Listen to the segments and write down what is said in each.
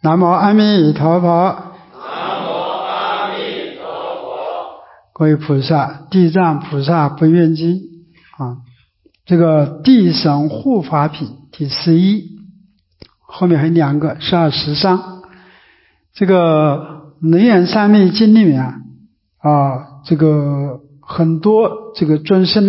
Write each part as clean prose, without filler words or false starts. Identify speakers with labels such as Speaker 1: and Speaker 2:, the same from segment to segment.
Speaker 1: 南无阿弥陀佛。
Speaker 2: 南无阿弥陀佛。
Speaker 1: 各位菩萨，地藏菩萨不愿经这个地神护法品第11，后面还有2个12、13。这个能源三昧经里面这个很多这个尊僧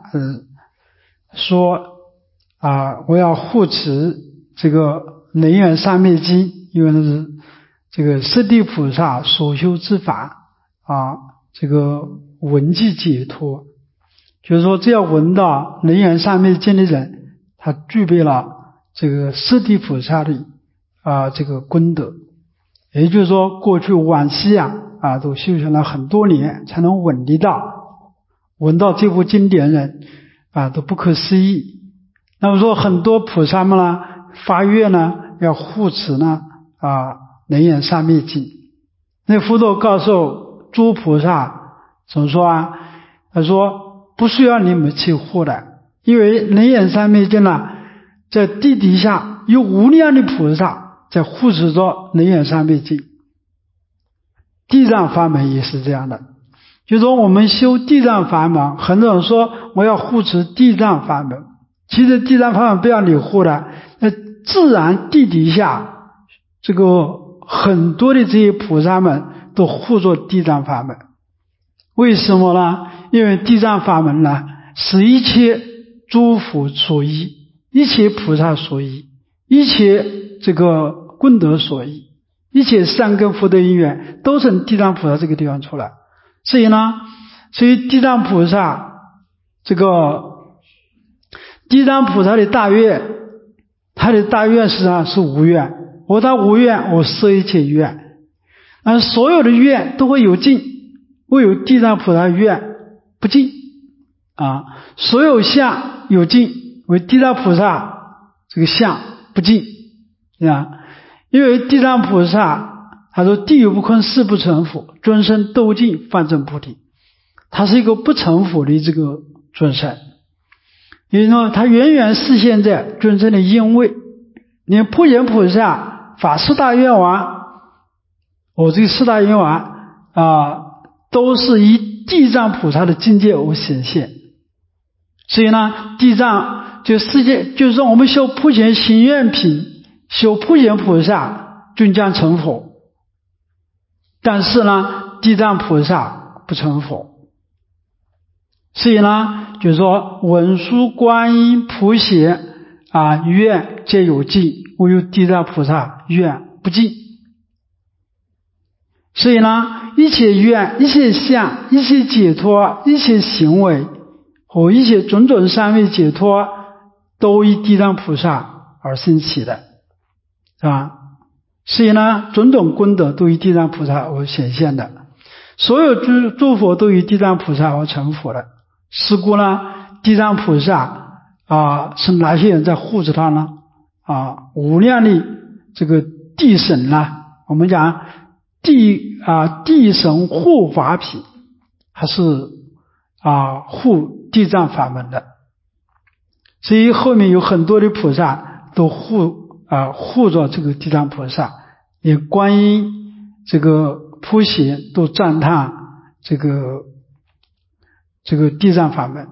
Speaker 1: 说我要护持这个能源三昧经，因为它是这个释地菩萨所修之法这个闻即解脱，就是说只要闻到能源三昧经的人，他具备了这个释地菩萨的这个功德。也就是说过去往昔都修行了很多年才能闻到这部经典人都不可思议。那么说很多菩萨们发愿要护持能源三昧经。那佛陀告诉诸菩萨怎么说他说不需要你们去护的，因为能源三昧经在地底下有无量的菩萨在护持着能源三昧经。地藏法门也是这样的，就是说我们修地藏法门，很多人说我要护持地藏法门，其实地藏法门不要你护的，那自然地底下这个很多的这些菩萨们都护着地藏法门。为什么呢？因为地藏法门是一切诸佛所依，一切菩萨所依，一切这个功德所依，一切善根福德因缘都从地藏菩萨这个地方出来。所以地藏菩萨地藏菩萨的大愿，他的大愿实际上是无愿。他无愿，我摄一切愿，所有的愿都会有尽，唯有地藏菩萨愿不尽所有相有尽，为地藏菩萨这个相不尽因为地藏菩萨他说地有不空，誓不成佛，尊生斗尽方证菩提，他是一个不成佛的这个尊生。也就是说他远远示现在尊生的因位。你看普贤菩萨发四大愿望，这个四大愿望都是以地藏菩萨的境界为显现。所以地藏就世界，就是说我们修普贤行愿品，修普贤菩萨均将成佛，但是地藏菩萨不成佛。所以就是说文殊观音普贤愿皆有尽，唯有地藏菩萨愿不尽。所以一切愿、一切相、一切解脱、一切行为和一切种种三昧解脱都以地藏菩萨而生起的所以种种功德都以地藏菩萨而显现的，所有诸佛都以地藏菩萨而成佛的。是故地藏菩萨是哪些人在护持他呢？无量的这个地神我们讲地神护法品，还是护地藏法门的。所以后面有很多的菩萨都护着这个地藏菩萨，连观音这个普贤都赞叹这个地藏法门。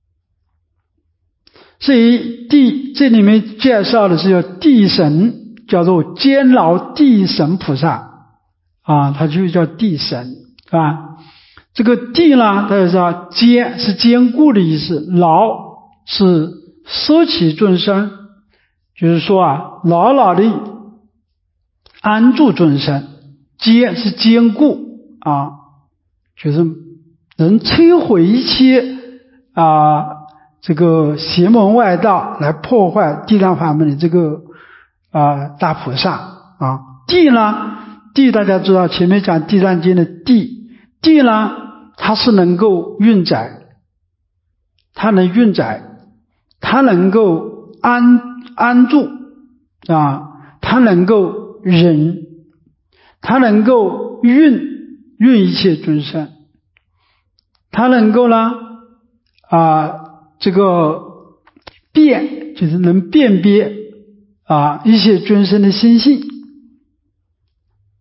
Speaker 1: 所以这里面介绍的是叫地神，叫做坚牢地神菩萨它就叫地神这个地大家知道，坚是坚固的意思，牢是摄起众生，就是说牢牢的安住众生。坚是坚固就是能摧毁一切这个邪门外道来破坏地藏法门的这个大菩萨地大家知道，前面讲地藏经的地它是能够运载，它能运载，它能够安住它能够忍，它能够运一切众生，它能够这个辨，就是能辨别一切众生的心性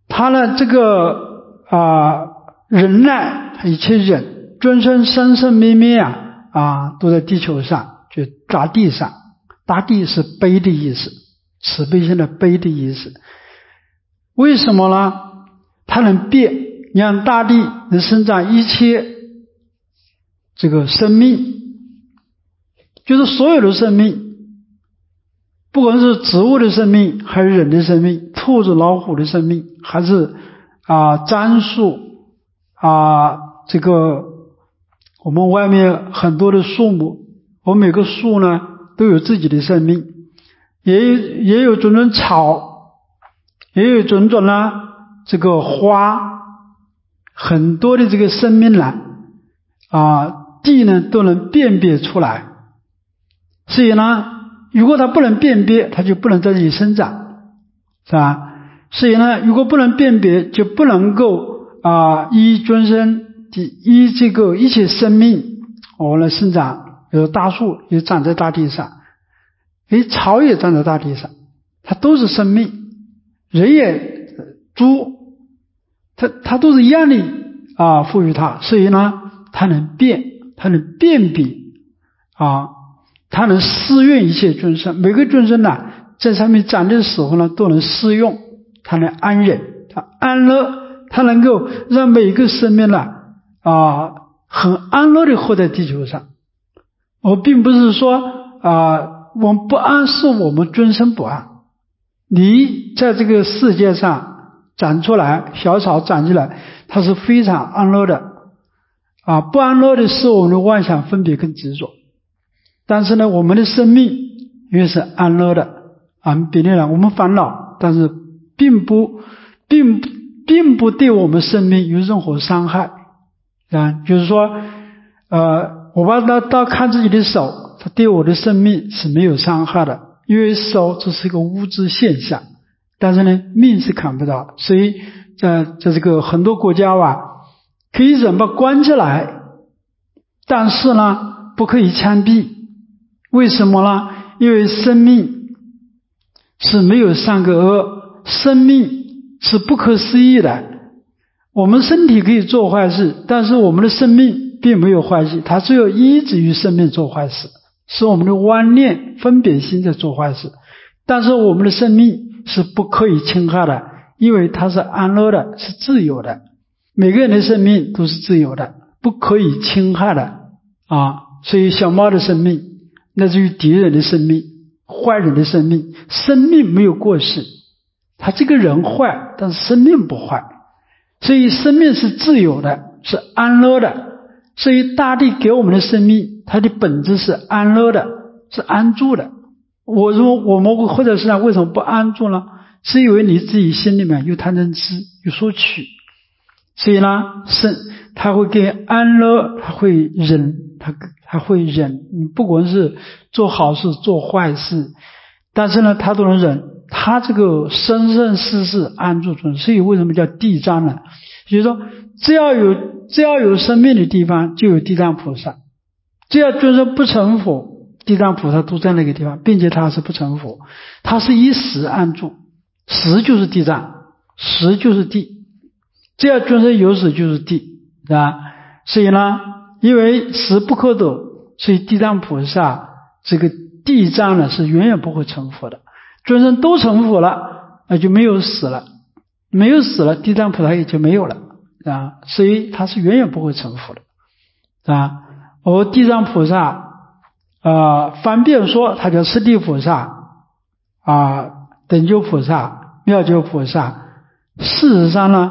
Speaker 1: 他呢这个忍耐，他一切忍，尊生生生灭灭都在地球上，就大地上。大地是悲的意思，慈悲心的悲的意思。为什么呢？它能变，你看大地能生长一切这个生命，就是所有的生命，不管是植物的生命，还是人的生命，兔子老虎的生命，还是樟树这个我们外面很多的树木，我们每个树呢都有自己的生命，也有种种草，也有种种这个花，很多的这个生命呢地呢都能辨别出来。所以呢，如果它不能辨别，它就不能在这里生长，是吧？所以呢，如果不能辨别，就不能够依尊生依这个一切生命来生长。比如大树也长在大地上，草也长在大地上，它都是生命。人也猪，它都是一样的赋予它，所以呢，它能辨，它能辨别它能适用一切众生。每个众生呢，在上面长的时候呢，都能适用，它能安忍，它安乐，它能够让每个生命呢很安乐的活在地球上。我并不是说我们不安是我们众生不安，你在这个世界上长出来，小草长起来，它是非常安乐的不安乐的是我们的妄想分别跟执着。但是呢，我们的生命因为是安乐的比例呢，我们烦恼，但是并不对我们生命有任何伤害就是说我把它看自己的手，它对我的生命是没有伤害的，因为手只是一个物质现象，但是呢命是看不到。所以在这个很多国家可以人把关起来，但是呢不可以枪毙。为什么呢？因为生命是没有善跟恶，生命是不可思议的。我们身体可以做坏事，但是我们的生命并没有坏事，它只有依止于生命做坏事，是我们的妄念分别心在做坏事。但是我们的生命是不可以侵害的，因为它是安乐的，是自由的。每个人的生命都是自由的，不可以侵害的所以小猫的生命乃至于敌人的生命，坏人的生命，生命没有过失，他这个人坏，但是生命不坏。所以生命是自由的，是安乐的。所以大地给我们的生命，它的本质是安乐的，是安住的。我们或者是为什么不安住呢？是因为你自己心里面有贪嗔痴，有索取。所以呢，他会给安乐，他会忍，他会忍。你不管是做好事做坏事，但是呢他都能忍。他这个生生世世安住中，所以为什么叫地藏呢？就是说只要有生命的地方就有地藏菩萨，只要众生不成佛，地藏菩萨都在那个地方，并且他是不成佛，他是以实安住，实就是地藏，实就是地，只要众生有实就是地，是吧？所以呢，因为实不可得，所以地藏菩萨这个地藏呢是远远不会成佛的。众生都成佛了，那就没有死了，没有死了，地藏菩萨也就没有了所以他是远远不会成佛的而地藏菩萨方便说他叫四地菩萨等觉菩萨、妙觉菩萨，事实上呢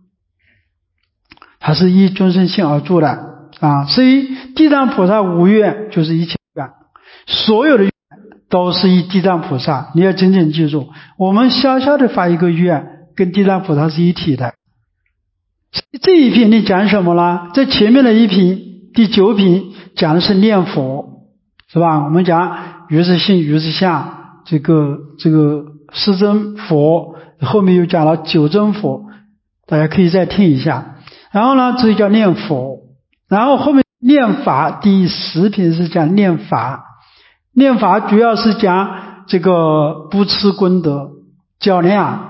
Speaker 1: 他是依众生性而住的所以地藏菩萨无愿就是一切愿，所有的愿都是以地藏菩萨。你要紧紧记住，我们小小的发一个愿跟地藏菩萨是一体的。这一品你讲什么了？在前面的一品第9品讲的是念佛，是吧？我们讲如是性如是相，这个十真佛，后面又讲了9真佛，大家可以再听一下。然后呢，这就叫念佛。然后后面念法第10品是讲念法，念法主要是讲这个不持功德、较量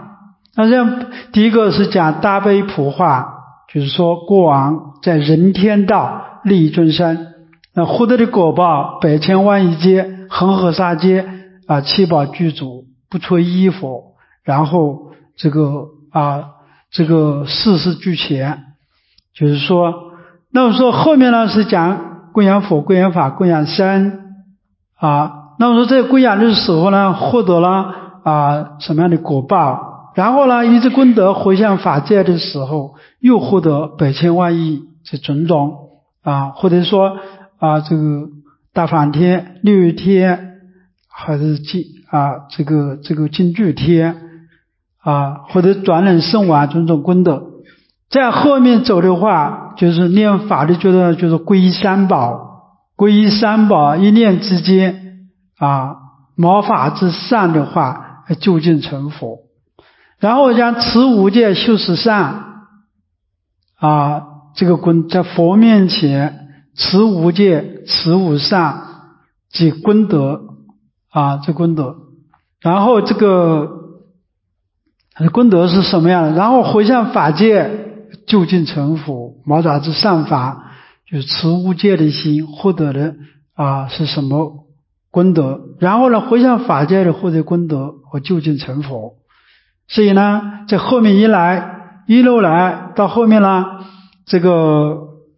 Speaker 1: 那这样第一个是讲大悲普化，就是说过往在人天道利益众生，那获得的果报百千万亿劫恒河沙劫七宝具足，不出一佛，然后这个事事俱全，就是说，那么说后面呢是讲供养佛、供养法、供养僧那么说在供养的时候呢，获得了什么样的果报，然后呢一直功德回向法界的时候，又获得百千万亿这种种或者说这个大梵天、六欲天，还是这个净具天或者转轮圣王种种功德。在后面走的话，就是念法的觉得就是皈依三宝，皈依三宝一念之间毛发之上的话究竟成佛。然后将持无戒修十善这个在佛面前持无戒持无善即功德这功德。然后这个功德是什么样的？然后回向法界究竟成佛，毛发之上法就是持无戒的心获得的是什么功德？然后呢回向法界的获得功德和究竟成佛。所以呢在后面一路来到后面呢，这个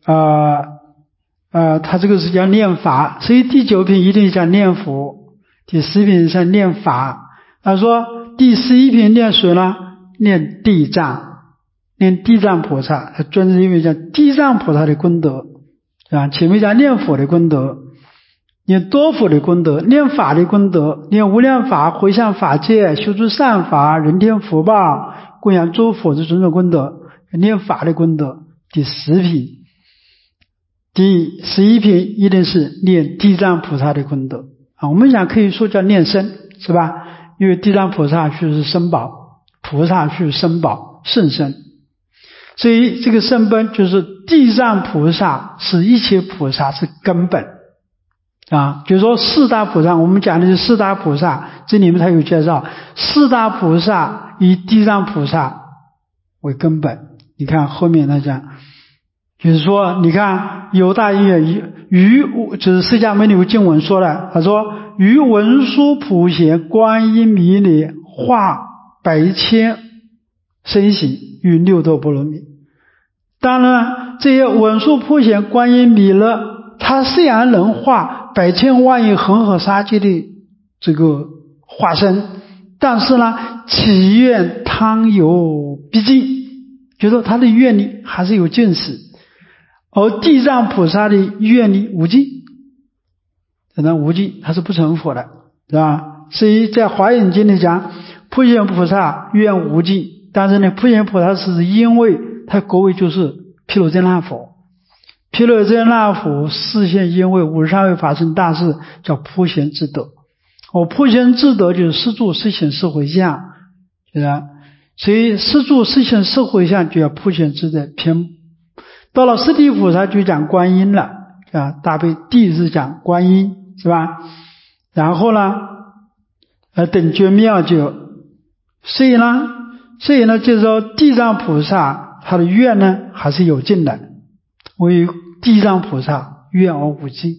Speaker 1: 他这个是叫念法，所以第9品一定讲念佛，第10品是念法。他说第11品念谁呢？念地藏，念地藏菩萨，他专是因为讲地藏菩萨的功德前面讲念佛的功德，念多佛的功德，念法的功德，念无量法，回向法界，修诸善法，人天福报，供养诸佛的种种功德，念法的功德。第10品。第11品一定是念地藏菩萨的功德我们讲可以说叫念僧，是吧？因为地藏菩萨是僧宝，菩萨是僧宝圣僧，所以这个圣本就是地藏菩萨是一切菩萨是根本就是说四大菩萨，我们讲的是四大菩萨，这里面才有介绍，四大菩萨以地藏菩萨为根本。你看后面他讲，就是说你看有大因缘于就是释迦牟尼佛经文说的，他说于文殊普贤观音弥勒化百千身形于六度波罗蜜。当然这些文殊普贤观音弥勒他虽然能化百千万亿恒河沙界的这个化身，但是呢其愿汤有毕竟，觉得他的愿力还是有见识，而地藏菩萨的愿力无尽，无尽他是不成佛的，是吧？所以在华严经里讲普贤菩萨愿无尽，但是呢普贤菩萨是因为他果位就是毗卢遮那佛，毗卢遮那佛示现因为53位法身大士叫普贤之德，普贤之德就是施助施行施回向，是吧？所以施助施行施回向就叫普贤之德。到了释地菩萨就讲观音了大悲地是讲观音，是吧？然后呢等觉妙觉，所以呢就是说地藏菩萨他的愿呢还是有尽的，为地藏菩萨愿而无尽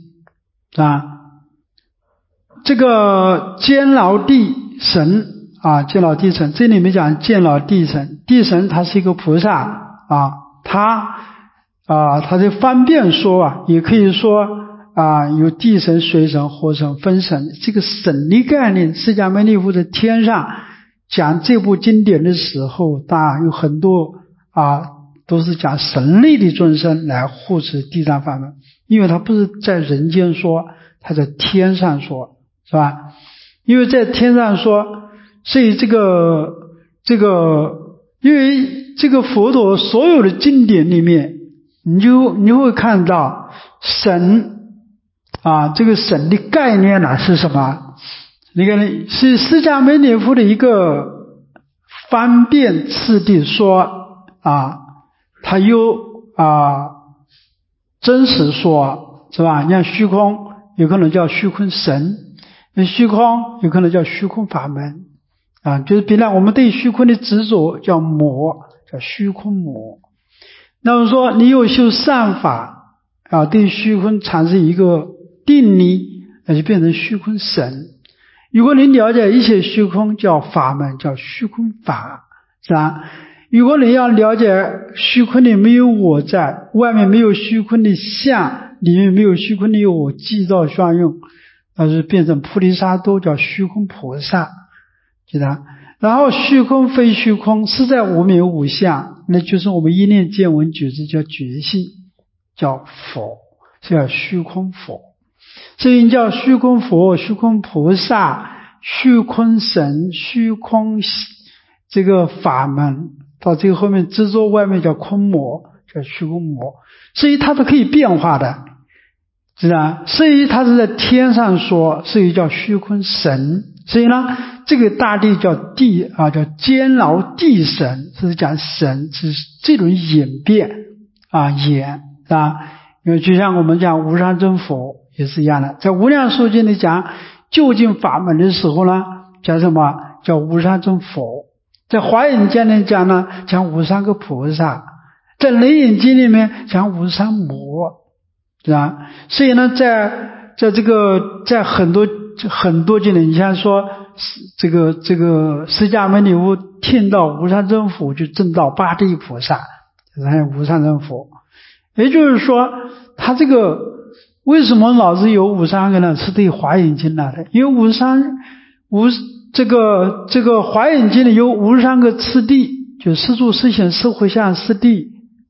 Speaker 1: 这个监牢地神监牢地神，这里面讲监牢地神，地神他是一个菩萨他的方便说也可以说有地神、水神、火神、风神，这个神的概念，释迦牟尼佛在天上讲这部经典的时候，当然有很多都是讲神类的众生来护持地藏法门，因为他不是在人间说，他在天上说，是吧？因为在天上说，所以这个因为这个佛陀所有的经典里面，你会看到神这个神的概念是什么？那个是释迦牟尼佛的一个方便次第说他有真实说，是吧？你像虚空有可能叫虚空神，虚空有可能叫虚空法门就是比如我们对虚空的执着叫魔，叫虚空魔。那么说你有修善法对虚空产生一个定力，那就变成虚空神。如果你了解一切虚空叫法门，叫虚空法，是吧？如果你要了解虚空里没有我在，外面没有虚空的相，里面没有虚空的我计造相用，那是变成菩提萨埵，叫虚空菩萨，记得。然后虚空非虚空，实在无名无相，那就是我们一念见闻觉知叫觉性，叫佛，是叫虚空佛。所以叫虚空佛、虚空菩萨、虚空神、虚空这个法门，到最后面执着外面叫空魔，叫虚空魔。所以它都可以变化的，是吧？所以它是在天上说，所以叫虚空神。所以呢，这个大地叫地叫监牢地神，是讲神是这种演变演因为就像我们讲无上正佛也是一样的，在无量寿经里讲究竟法门的时候呢，讲什么？叫无上正佛。在华严经里讲呢，讲无上个菩萨。在楞严经里面讲无上魔，是吧？所以呢，在很多经里，你像说这个释迦牟尼佛听到无上正佛就证到八地菩萨，还有无上正佛。也就是说，他这个为什么老是有无上个呢？是对华严经来的，因为这个华严经里有无上个次第，就四住四显四回向四谛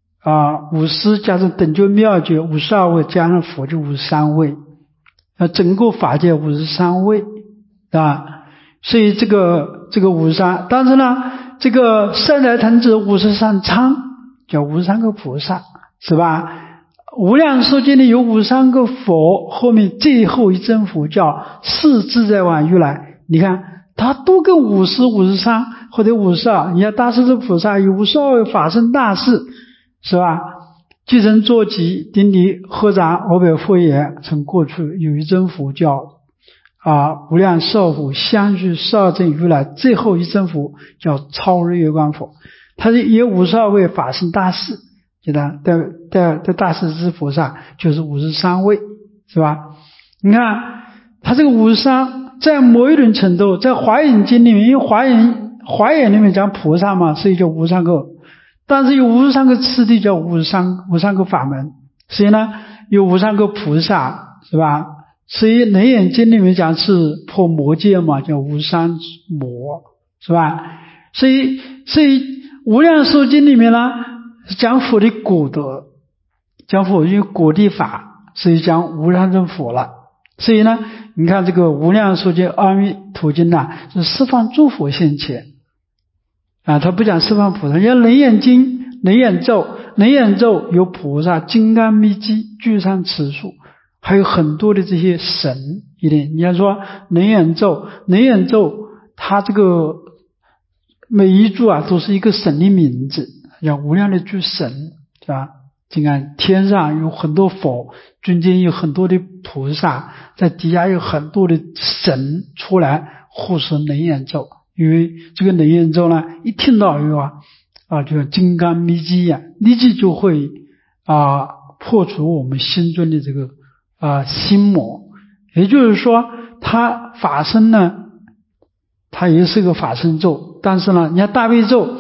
Speaker 1: 50加上等觉妙觉52位，加上佛就53位，整个法界53位所以这个53，但是呢，这个善财童子53昌叫53个菩萨，是吧？无量寿经里有53个佛，后面最后一尊佛叫四自在王如来，你看他都跟50、53或者52，你看大势至菩萨有52位法身大士，是吧？具身坐骑顶礼合掌阿耨佛言，从过去有一尊佛叫无量寿佛相续12正如来，最后一尊佛叫超日月光佛，他是也52位法身大士，记得在大势至菩萨就是53位，是吧？你看他这个53在某一种程度，在华严经里面，因为华严里面讲菩萨嘛，所以叫53个，但是有53个次第叫53个法门，所以呢有53个菩萨，是吧？所以楞严经里面讲是破魔界嘛，叫53魔，是吧？所以无量寿经里面呢讲佛的果德，讲佛因为果地法，所以讲无上正佛了。所以呢，你看这个无量寿经阿弥陀经是十方诸佛现前他不讲十方菩萨。像楞严经、楞严咒有菩萨、金刚密机、具上持数，还有很多的这些神一点。你像说楞严咒它这个每一柱都是一个神的名字，叫无量的诸神，是吧？你看天上有很多佛，中间有很多的菩萨，在底下有很多的神出来护持楞严咒。因为这个楞严咒呢，一听到以后就像金刚密机一样，立即就会破除我们心中的这个心魔。也就是说，它法身呢，它也是个法身咒，但是呢，你看大悲咒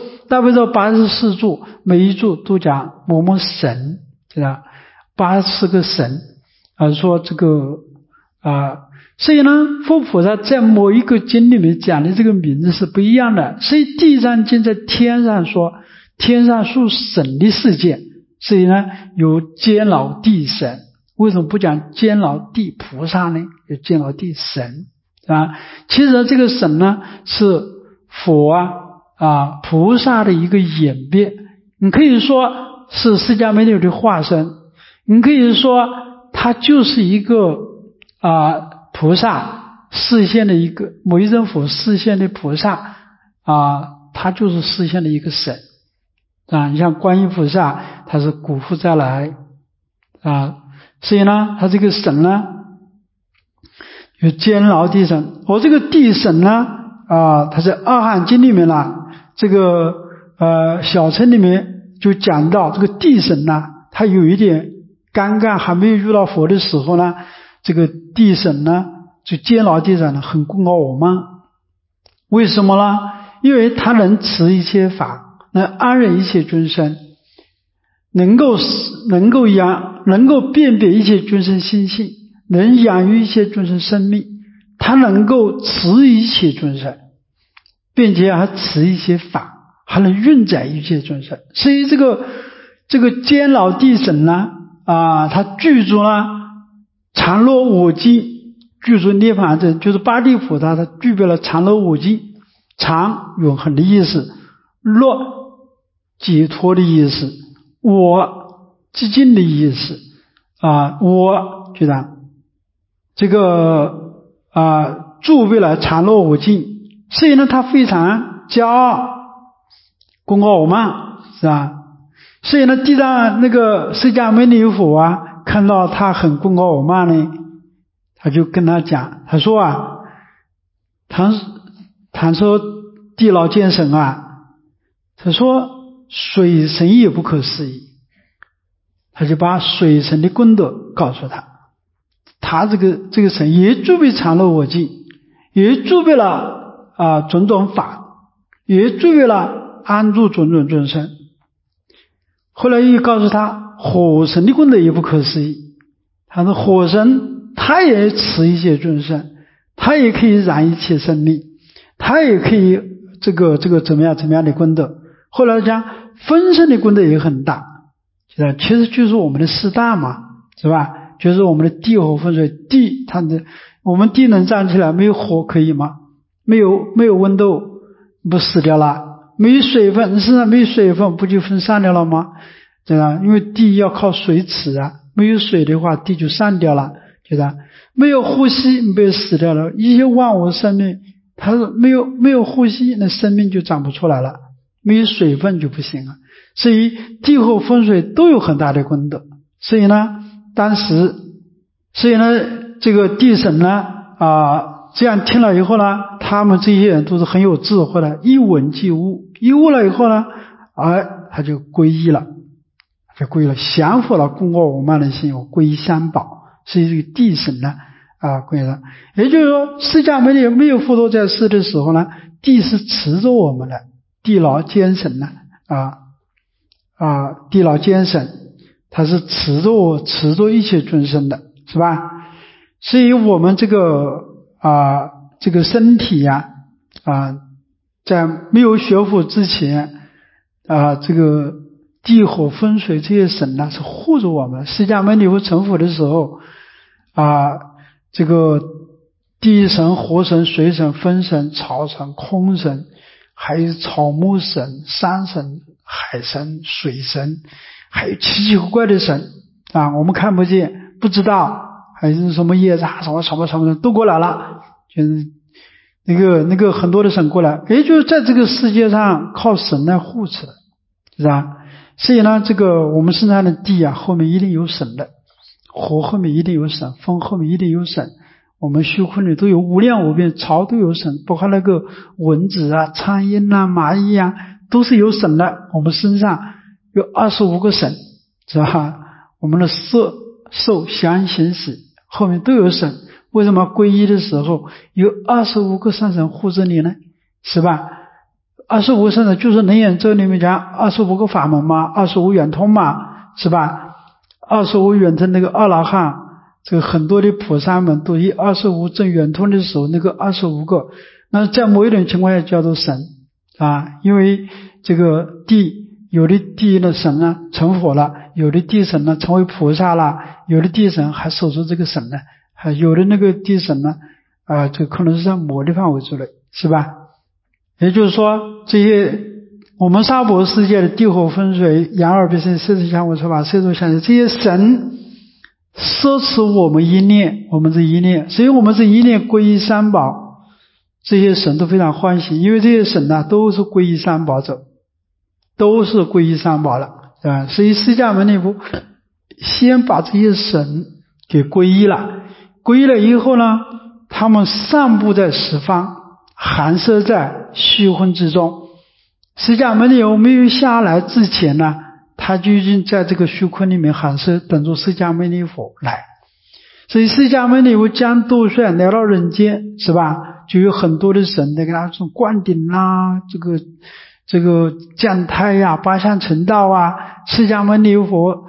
Speaker 1: 84柱，每一柱都讲某某神，对吧？84个神说这个所以呢，佛菩萨在某一个经里面讲的这个名字是不一样的。所以地藏经在天上说天上属神的世界，所以呢有监牢地神。为什么不讲监牢地菩萨呢？有监牢地神其实这个神呢是佛菩萨的一个演变。你可以说是释迦牟尼的化身，你可以说他就是一个菩萨示现的一个某一尊佛示现的菩萨他就是示现的一个神你像观音菩萨他是古复再来所以呢他这个神呢有监牢地神。这个地神呢他在《阿含经》里面呢，这个小乘里面就讲到这个地神呢，他有一点尴尬，还没有遇到佛的时候呢，这个地神呢，就监牢地神呢，很孤傲我慢。为什么呢？因为他能持一切法，能安忍一切众生，能够辨别一切众生心性，能养育一切众生生命，他能够持一切众生，并且还持一些法，还能运载一切众生。所以这个监牢地神呢，他具足了常乐我净，具足涅槃证，就是八地菩萨，他具备了常乐我净。常永恒的意思，乐解脱的意思，我寂静的意思我觉得这个具备了常乐我净，所以呢他非常骄傲，孤傲我慢，是吧？所以呢地藏那个释迦牟尼佛看到他很孤傲我慢呢，他就跟他讲，他说他说地牢监神他说水神也不可思议，他就把水神的功德告诉他这个神也具备常乐我净，也具备了种种法，也具备了安住种种众生。后来又告诉他火神的功德也不可思议，他说火神他也持一切众生，他也可以燃一切生命，他也可以这个怎么样的功德。后来讲分身的功德也很大，其实就是我们的四大嘛，是吧？就是我们的地火风水。地我们地能站起来，没有火可以吗？没有温度不死掉了？没有水分，你身上没有水分不就分散掉了吗？对吧？因为地要靠水持没有水的话地就散掉了，对吧？没有呼吸你被死掉了，一切万物生命它是没有呼吸，那生命就长不出来了，没有水分就不行了。所以地火风水都有很大的功德。所以呢这个地神呢这样听了以后呢，他们这些人都是很有智慧的，一闻即悟，一悟了以后呢他就皈依了，降服了孤傲我慢的心，皈依三宝。所以这个地神呢皈依了。也就是说释迦牟尼没有佛陀在世的时候呢，地是持着我们的，地牢监神呢地牢监神他是持着一切众生的，是吧？所以我们这个身体在没有学佛之前这个地火风水这些神呢是护着我们。释迦牟尼佛成佛的时候这个地神、火神、水神、风神、草神、空神，还有草木神、山神、海神、水神，还有奇奇怪怪的神我们看不见不知道，还有什么业障什么都过来了，就是那个很多的神过来，也就是在这个世界上靠神来护持的，是吧？所以呢这个我们身上的地后面一定有神的，火后面一定有神，风后面一定有神，我们虚空里都有无量无边潮都有神，包括那个蚊子苍蝇蚂蚁都是有神的。我们身上有25个神，是吧？我们的色受想行识后面都有神。为什么皈依的时候有25个善神护着你呢？是吧？25个善神就是楞严咒里面讲25个法门嘛，25圆通嘛，是吧？25圆通那个阿罗汉，这个很多的菩萨们都以25正圆通的时候，那个25个，那在某一种情况下叫做神因为这个有的地的神呢成佛了，有的地神呢成为菩萨了，有的地神还守住这个神呢，有的那个地神呢这可能是在某的范围之内，是吧？也就是说这些我们娑婆世界的地火风水阳耳鼻舌色身香味触法色受想行，这些神摄持我们一念，我们这一念，所以我们这一念皈依三宝，这些神都非常欢喜，因为这些神都是皈依三宝者，都是皈依三宝了，对吧？所以释迦牟尼佛先把这些神给皈依了，皈依了以后呢，他们散布在十方含摄在虚空之中。释迦牟尼佛没有下来之前呢，他就已经在这个虚空里面含摄，等着释迦牟尼佛来。所以释迦牟尼佛将度帅来到人间，是吧？就有很多的神在给他说灌顶啦，这个降胎呀、八相成道啊。释迦牟尼佛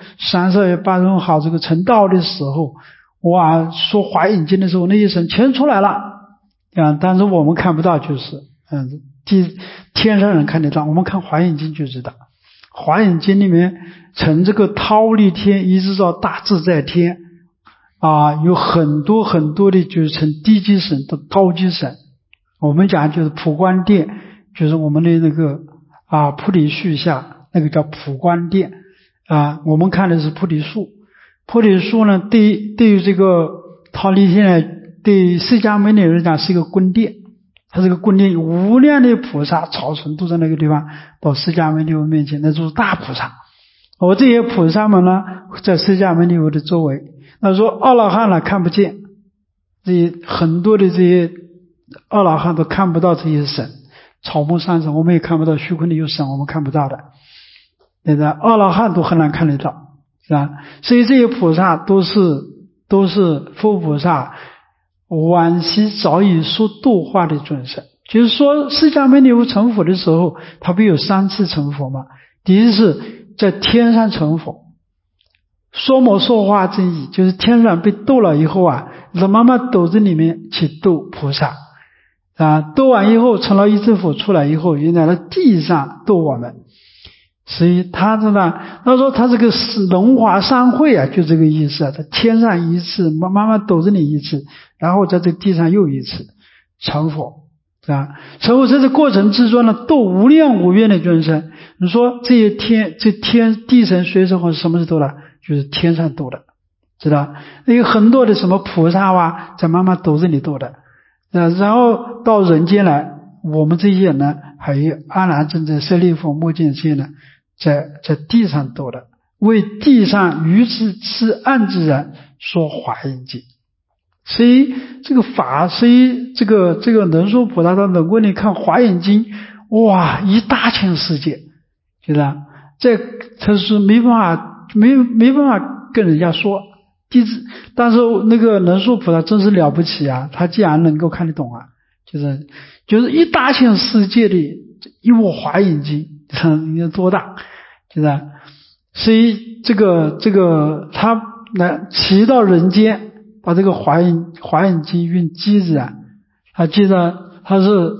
Speaker 1: 38种好这个成道的时候，哇，说华严经的时候，那些神全出来了啊，但是我们看不到，就是天上人看得到，我们看华严经就知道。华严经里面从这个忉利天一直到大自在天啊，有很多很多的就是从低级神到高级神。我们讲就是普光殿，就是我们的那个菩提树下那个叫普光殿啊，我们看的是菩提树。菩提树呢，对于这个忉利天呢，对释迦牟尼来讲是一个宫殿，它是个宫殿，有无量的菩萨草绳都在那个地方到释迦牟尼佛面前，那就是大菩萨。而这些菩萨们呢，在释迦牟尼佛的周围。那说阿罗汉呢看不见，这些很多的这些阿罗汉都看不到这些神，草木山神我们也看不到，虚空里有神我们看不到的，对吧？阿罗汉都很难看得到，是吧？所以这些菩萨都是佛菩萨往昔早已所度化的众生。就是说释迦牟尼佛成佛的时候，他不有3次成佛吗？第一次在天上成佛，说摩说化正义，就是天上被度了以后啊，让妈妈斗子里面去度菩萨啊，度完以后成了一只佛出来以后，原来在地上度我们。所以他说他这个是龙华三会啊，就这个意思啊，在天上一次，妈妈斗子里一次，然后在这地上又一次成佛。啊，成佛在这过程之中呢，度无量无边的众生。你说这些地神水神或者什么时度了？就是天上度的，知道？有很多的什么菩萨啊，在妈妈肚子里度的。然后到人间来，我们这些人呢，还有阿难正在舍利弗、目犍接呢，在地上度的，为地上愚痴暗之人说华严经。所以这个法，所以这个能说菩萨到能够你看华严经，哇，一大千世界，知道？他是没办法跟人家说，但是那个能说菩萨真是了不起啊，他既然能够看得懂啊，就是一大千世界的一部华严经，你有多大，知道？所以这个他来骑到人间。把这个华严经运机子啊，他记得他是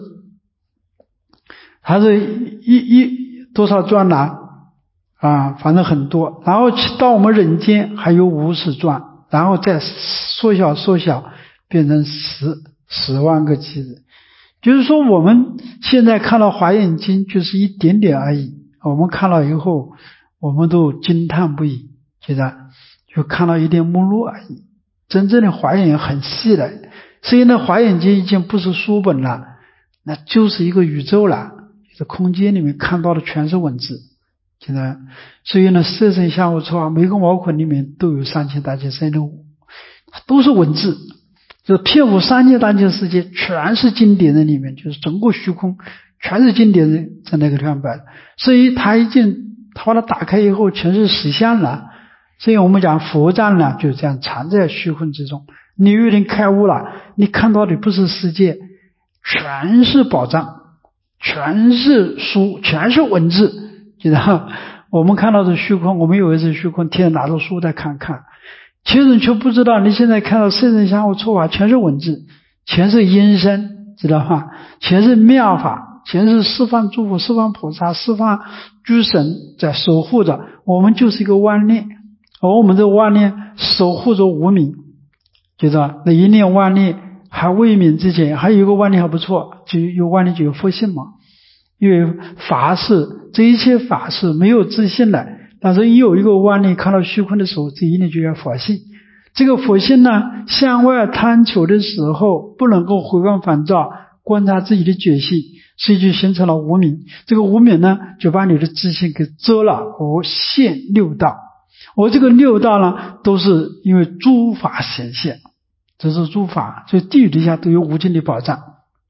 Speaker 1: 多少转呢？反正很多。然后到我们人间还有50转，然后再缩小，变成10万个机子。就是说我们现在看到华严经就是一点点而已，我们看了以后，我们都惊叹不已，觉得就看到一点目录而已。真正的华严很细的，所以呢，华严经已经不是书本了，那就是一个宇宙了，就是空间里面看到的全是文字，现在，所以呢，色身香味触法每个毛孔里面都有3000大千365，都是文字，就是遍覆3000大千世界，全是经典在里面，就是整个虚空全是经典在那个地方摆，所以他把它打开以后，全是实相了。所以我们讲佛藏呢，就是这样藏在虚空之中。你有点开悟了，你看到的不是世界，全是宝藏，全是书，全是文字，知道？我们看到的虚空，我们以为是虚空，天天拿着书在看，其实你却不知道，你现在看到色身香味触法全是文字，全是音声，知道吧？全是妙法，全是十方诸佛、十方菩萨、十方诸神在守护着我们，就是一个妄念。而我们这妄念守护着无明，觉得那一念妄念还未泯之前，还有一个妄念还不错，就有妄念就有佛性嘛。因为法事，这一切法事没有自信的，但是一有一个妄念看到虚空的时候，这一念就有佛性。这个佛性呢，向外贪求的时候，不能够回光返照，观察自己的觉性，所以就形成了无明。这个无明呢，就把你的自信给遮了，而现六道。而这个六道呢，都是因为诸法显现，这是诸法，所以地狱底下都有无尽的宝藏，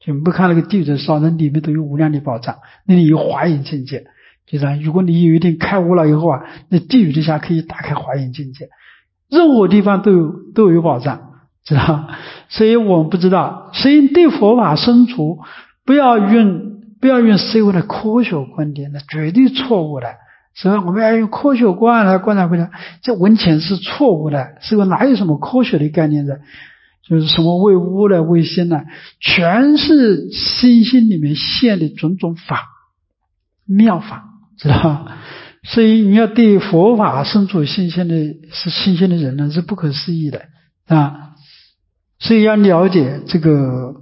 Speaker 1: 就你不看那个地狱的烧，那里面都有无量的宝藏，那里有华严境界。就这样，如果你有一定开悟了以后啊，那地狱之下可以打开华严境界，任何地方都有宝藏，知道？所以我们不知道，所以对佛法深处不要用思维的科学观点，那绝对错误的。所以我们要用科学观来观察回来，这完全是错误的。所以哪有什么科学的概念的？就是什么为物的为心呢？全是心性里面现的种种法妙法，知道？所以你要对佛法深处新鲜的人呢，是不可思议的啊。所以要了解这个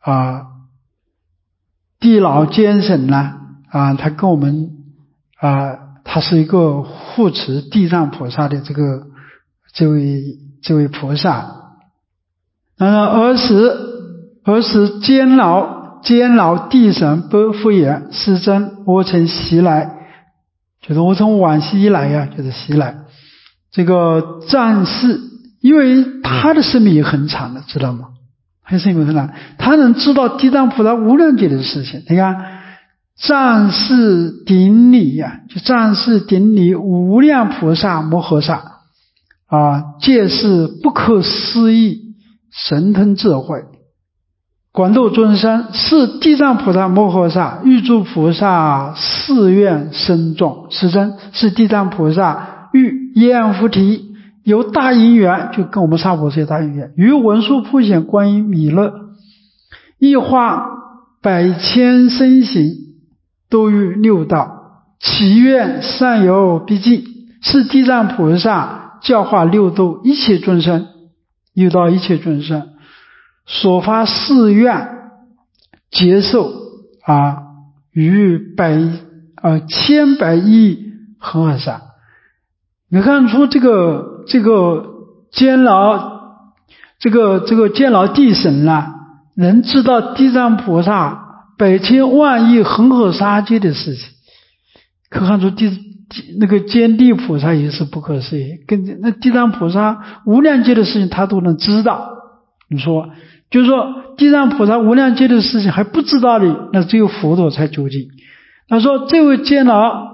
Speaker 1: 地老监审呢他跟我们他是一个护持地藏菩萨的这位菩萨。儿时监牢地神不复言，世尊我曾袭来，就是我从往昔以来呀，就是袭来这个战士，因为他的生命也很长的，知道吗？他生命很长，他能知道地藏菩萨无量劫的事情。你看战士顶礼就战士顶礼无量菩萨摩诃萨皆是不可思议神通智慧，广度众生，是地藏菩萨摩诃萨欲诸菩萨誓愿深重。世尊，是地藏菩萨欲阎浮提有大因缘，就跟我们娑婆世界大因缘，于文殊普贤观音弥勒一化百千身形，都于六道，祈愿善有毕竟，是地藏菩萨教化六度一切众生，六道一切众生所发誓愿，接受于千百亿恒河沙。你看出这个监牢地神能知道地藏菩萨百千万亿恒河沙界的事情，可看出那个监地菩萨也是不可思议，跟那地藏菩萨无量界的事情他都能知道。你说就是说地藏菩萨无量界的事情还不知道的，那只有佛陀才究竟。他说这位监牢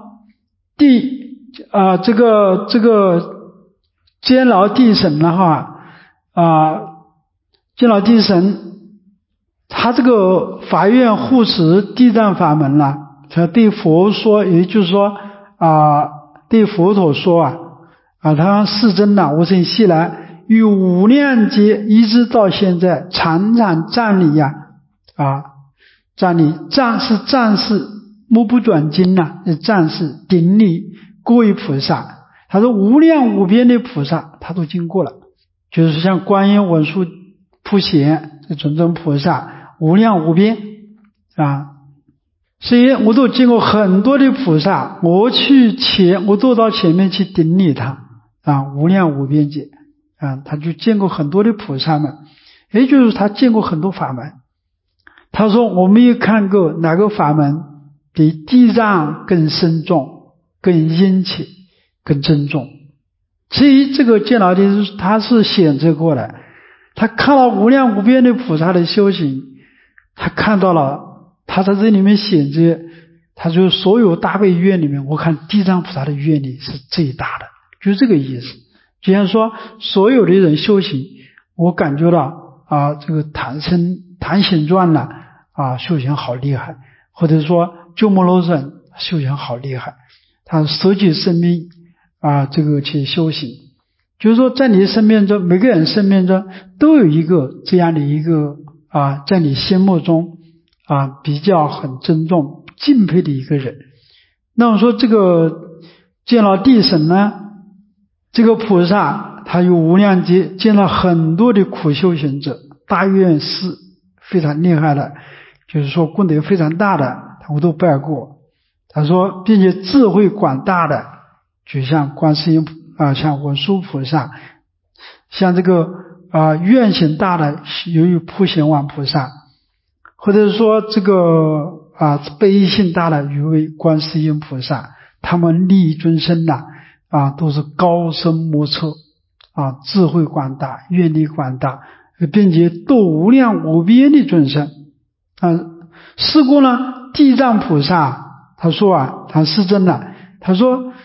Speaker 1: 这个监牢地神的话监牢地神他这个法愿护持地藏法门他对佛说，也就是说对佛陀说他世尊我曾昔来于无量劫一直到现在常常赞礼赞礼赞是目不转睛赞是顶礼各位菩萨。他说无量无边的菩萨他都经过了，就是像观音文殊普贤这种种菩萨无量无边所以我都经过很多的菩萨，我都到前面去顶礼他无量无边界他就见过很多的菩萨们，也就是他见过很多法门。他说我没有看过哪个法门比地藏更深重更殷切更珍重。所以这个监牢地他是显示过来，他看了无量无边的菩萨的修行，他看到了，他在这里面显示，他就所有大悲愿里面，我看地藏菩萨的愿力是最大的，就是这个意思。就像说所有的人修行，我感觉到这个唐显传修行好厉害，或者说鸠摩罗什修行好厉害，他舍己生命这个去修行，就是说在你生命中，每个人生命中都有一个这样的一个在你心目中比较很尊重敬佩的一个人。那我说这个见了地神呢，这个菩萨他有无量劫见了很多的苦修行者，大愿是非常厉害的，就是说功德非常大的我都拜过。他说并且智慧广大的，就像观世音像文殊菩萨，像这个愿行大的由于普贤王菩萨，或者说这个悲心大的由于观世音菩萨，他们利益众生都是高深莫测智慧广大愿力广大，并且度无量无边的众生事故呢，地藏菩萨他说啊，他是真的，他说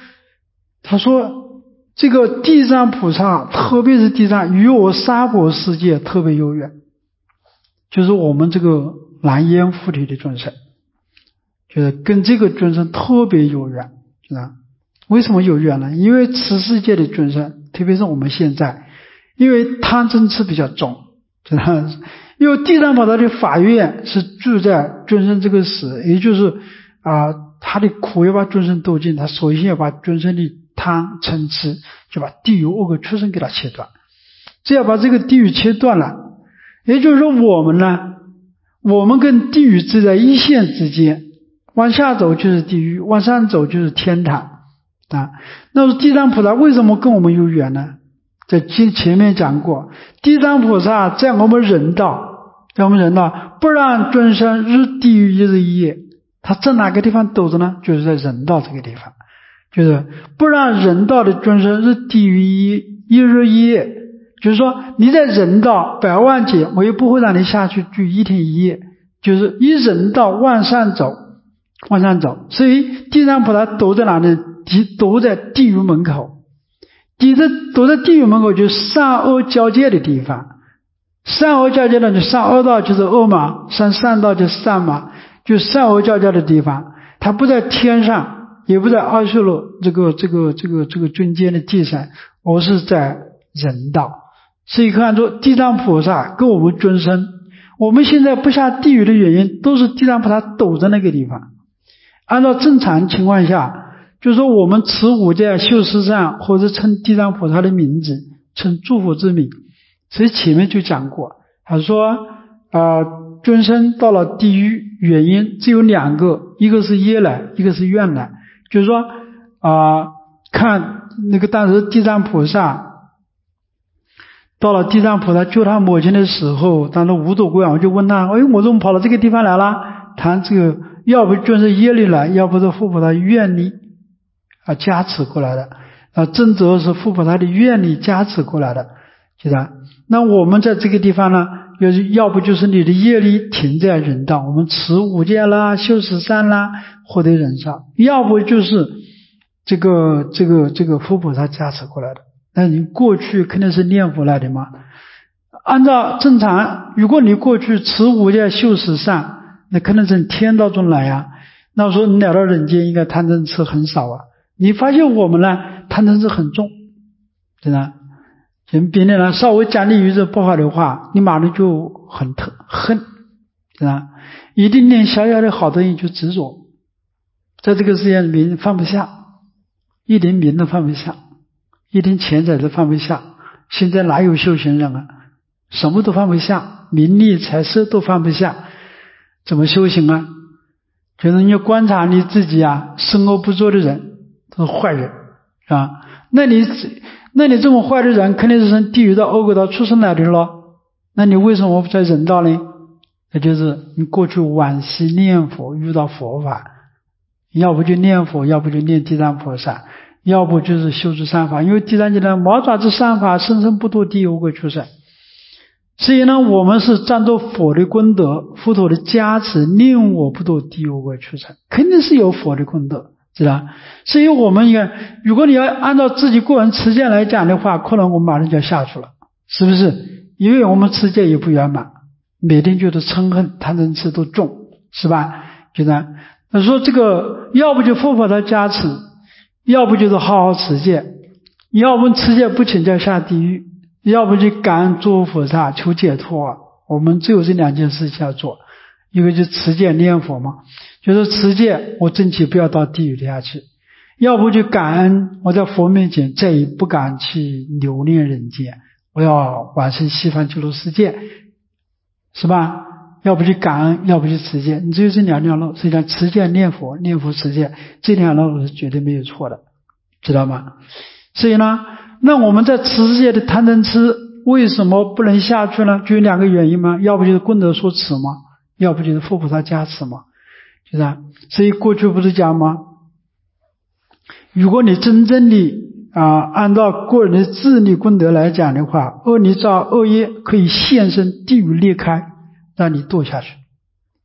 Speaker 1: 这个地藏菩萨，特别是地藏与我娑婆世界特别有缘，就是我们这个蓝烟附体的众生，就是跟这个众生特别有缘，是吧？为什么有缘呢？因为此世界的众生，特别是我们现在，因为贪嗔痴比较重，知道吗？因为地藏菩萨的法愿是住在众生这个死，也就是他的苦要把众生度尽，他首先要把众生的贪嗔痴，就把地狱恶鬼畜生给他切断。只要把这个地狱切断了，也就是说我们呢，我们跟地狱只在一线之间，往下走就是地狱，往上走就是天堂啊。那么地藏菩萨为什么跟我们有缘呢？在前面讲过，地藏菩萨在我们人道，不让众生入地狱一日一夜。他在哪个地方躲着呢？就是在人道这个地方，就是不让人道的众生入地狱一日一夜。就是说你在人道100万劫，我也不会让你下去住1天1夜，就是以人道往上走。所以地藏菩萨躲在哪里？躲在地狱门口。躲在地狱门口就是善恶交界的地方。善恶交界呢，就上恶道就是恶嘛，上善道就是善嘛，就善恶交界的地方。它不在天上，也不在阿修罗这个中间的地上，而是在人道。所以看作地藏菩萨跟我们众生，我们现在不下地狱的原因，都是地藏菩萨躲在那个地方。按照正常情况下，就是说我们持5戒修十善，或者称地藏菩萨的名字，称诸佛之名。所以前面就讲过，他说众生到了地狱原因只有2个，一个是业来，一个是愿来。就是说看那个当时地藏菩萨到了地藏菩萨救他母亲的时候，当时五斗归我就问他，我怎么跑到这个地方来了？他这个要不就是业力来，要不是佛菩萨愿力加持过来的。正则是佛菩萨的愿力加持过来的，记得。那我们在这个地方呢，要不就是你的业力停在人道，我们持5戒啦，修十善啦，获得人道；要不就是这个佛菩萨加持过来的。那你过去肯定是念佛来的嘛？按照正常，如果你过去持5戒修十善，那可能是天道中来啊。那我说你来到人间，应该贪嗔痴很少啊。你发现我们呢，贪嗔痴很重，真的。别人呢稍微讲你一句不好的话，你马上就很恨，是吧？一点点小小的好东西就执着，在这个世界里面放不下，一点名都放不下，一点钱财都放不下。现在哪有修行人啊？什么都放不下，名利财色都放不下，怎么修行啊？就是你要观察你自己啊，生恶不作的人都是坏人，是吧？那你这么坏的人，肯定是从地狱到恶鬼道出生来的咯。那你为什么不在人道呢？那就是你过去往昔念佛遇到佛法，要不就念佛，要不就念地藏菩萨，要不就是修持善法。因为第三节呢，毛爪之善法，生生不堕地狱恶鬼畜生。所以呢，我们是占着佛的功德，佛陀的加持，令我不堕地狱恶鬼畜生，肯定是有佛的功德。是吧？所以我们应该，如果你要按照自己个人持戒来讲的话，可能我们马上就要下去了，是不是？因为我们持戒也不圆满，每天觉得嗔恨贪嗔痴都重，是吧？就这样。他说这个要不就佛法的加持，要不就是好好持戒，要不持戒不请教下地狱，要不就感恩诸佛菩萨求解脱。我们只有这2件事情要做，一个就是持戒念佛嘛，就是持戒我争取不要到地狱里下去，要不就感恩我在佛面前再也不敢去留恋人间，我要往生西方极乐世界，是吧？要不就感恩，要不就持戒，你只有这2条路。实际上持戒念佛，念佛持戒，这2条路是绝对没有错的，知道吗？所以呢，那我们在持戒的贪嗔痴为什么不能下去呢？就有2个原因嘛，要不就是功德所持嘛，要不就是佛菩萨加持嘛，是吧？所以过去不是讲吗？如果你真正的按照个人的自力功德来讲的话，恶逆造恶业可以现身地狱裂开，让你堕下去。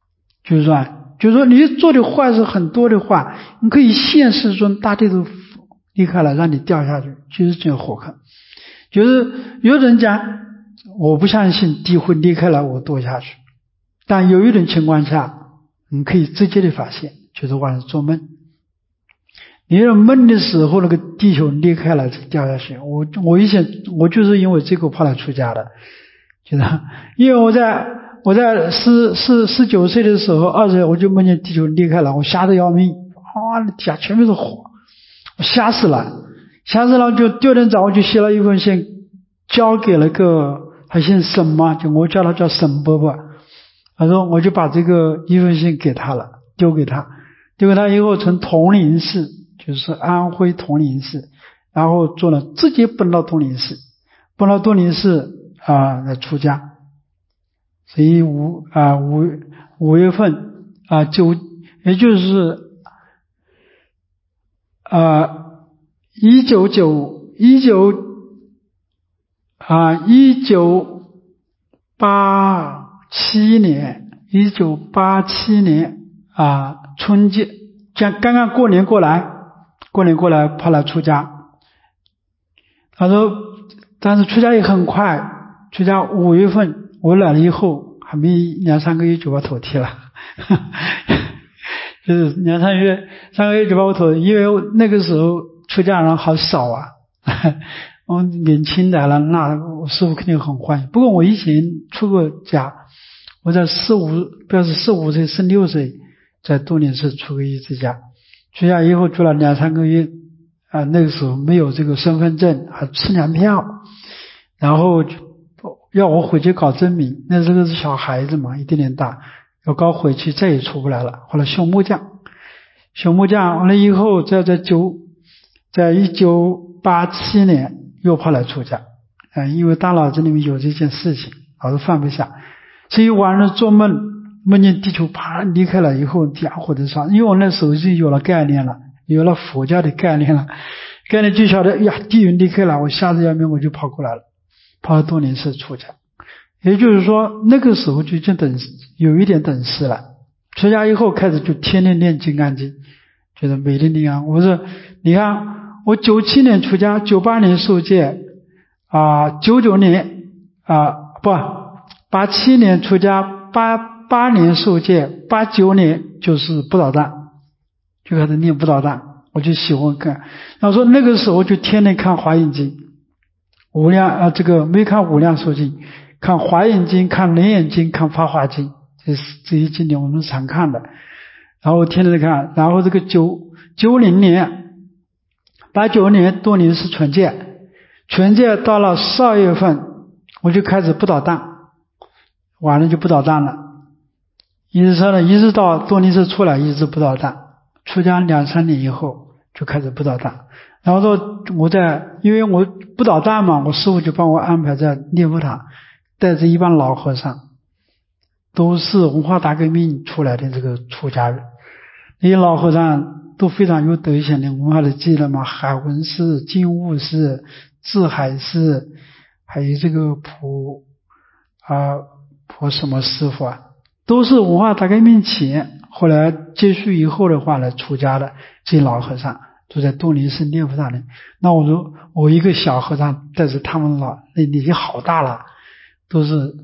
Speaker 1: 就算就是说你做的坏事很多的话，你可以现实中大地都离开了，让你掉下去，就是这种火坑。就是有人讲我不相信地会离开了我堕下去，但有一种情况下你可以直接的发现，就是晚上做梦，你在梦的时候那个地球离开了掉下去。我以前我就是因为这个跑来出家的，就是因为我在19岁的时候，20岁我就梦见地球离开了，我吓得要命，底下全部是火，我吓死了，就第二天早上就写了一封信，交给了个还姓沈嘛，就我叫他叫沈伯伯，他说我就把这个一封信给他了，丢给他以后从铜陵市，就是安徽铜陵市，然后做了直接奔到铜陵市来出家。所以5月份也就是1987年春节刚刚过年过来跑来出家。他说但是出家也很快，出家5月份我来了以后还没2-3个月就把头剃了就是2-3个月就把我头，因为那个时候出家人好少啊我年轻来了，那我师父肯定很欢迎。不过我以前出过家，我在4-5岁16岁在多林寺出过一次家，出家以后住了2-3个月那个时候没有这个身份证，还吃粮票，然后要我回去搞证明，那时候是小孩子嘛，一点点大，要搞回去再也出不来了。后来修木匠完了以后，在1987年又跑来出家因为大脑子里面有这件事情，老是放不下，所以晚上做梦见地球啪离开了以后地下火的烧，因为我那时候就有了概念了，有了佛教的概念就晓得呀，地云离开了，我吓得要命，我就跑过来了，跑到多林寺出家。也就是说那个时候就有一点等事了。出家以后开始就天天念金刚经，就是每天念我说你看我97年出家，98年受戒，99年87年出家，88年受戒，89年就是不倒藏，就开始念不倒藏，我就喜欢看。然后说那个时候就天天看华严经，没看无量寿经，看华严经，看楞严经，看法华经，这些经典我们常看的，然后天天看。然后这个90年89年多林寺全戒到了12月份我就开始不倒藏，晚上就不倒藏了，一直到多林寺出来一直不倒藏，出家2-3年以后就开始不倒藏。然后说因为我不倒藏嘛，我师父就帮我安排在念佛堂，带着一帮老和尚，都是文化大革命出来的这个出家人，那些老和尚都非常有德行的，文化的记了嘛，海文师、净悟师、智海师，还有这个普什么师傅都是文化大革命前后来结束以后的话来出家的，这些老和尚都在多林寺念佛堂里。那我一个小和尚带着他们年纪好大了，都是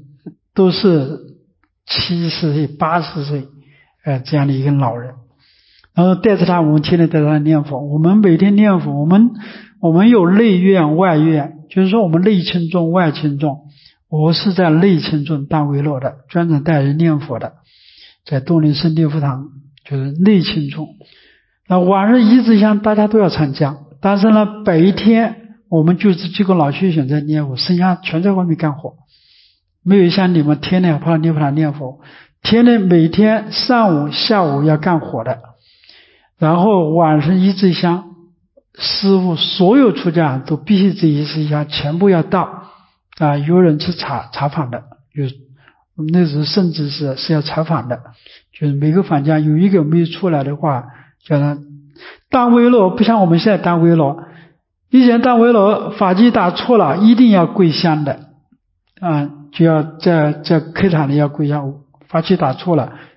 Speaker 1: 70岁80岁这样的一个老人，然后带着他，我们天天带着他念佛。我们每天念佛，我们有内院外院，就是说我们内轻重外轻重。我是在内轻重当维罗的，专程带人念佛的，在多林寺念佛堂就是内轻重。那晚上一直香大家都要参加，但是呢白天我们就是几个老学生在念佛，剩下全在外面干活，没有像你们天天跑到念佛堂念佛，每天上午下午要干活的。然后晚上一支香，师父所有出家都必须这一支香全部要到有人去查访的，就是那时候甚至是要查访的，就是每个坊间有一个没有出来的话，叫他当维罗，不像我们现在当维罗，以前当维罗法器打错了一定要跪香的就要在课堂里要跪香，法器打错了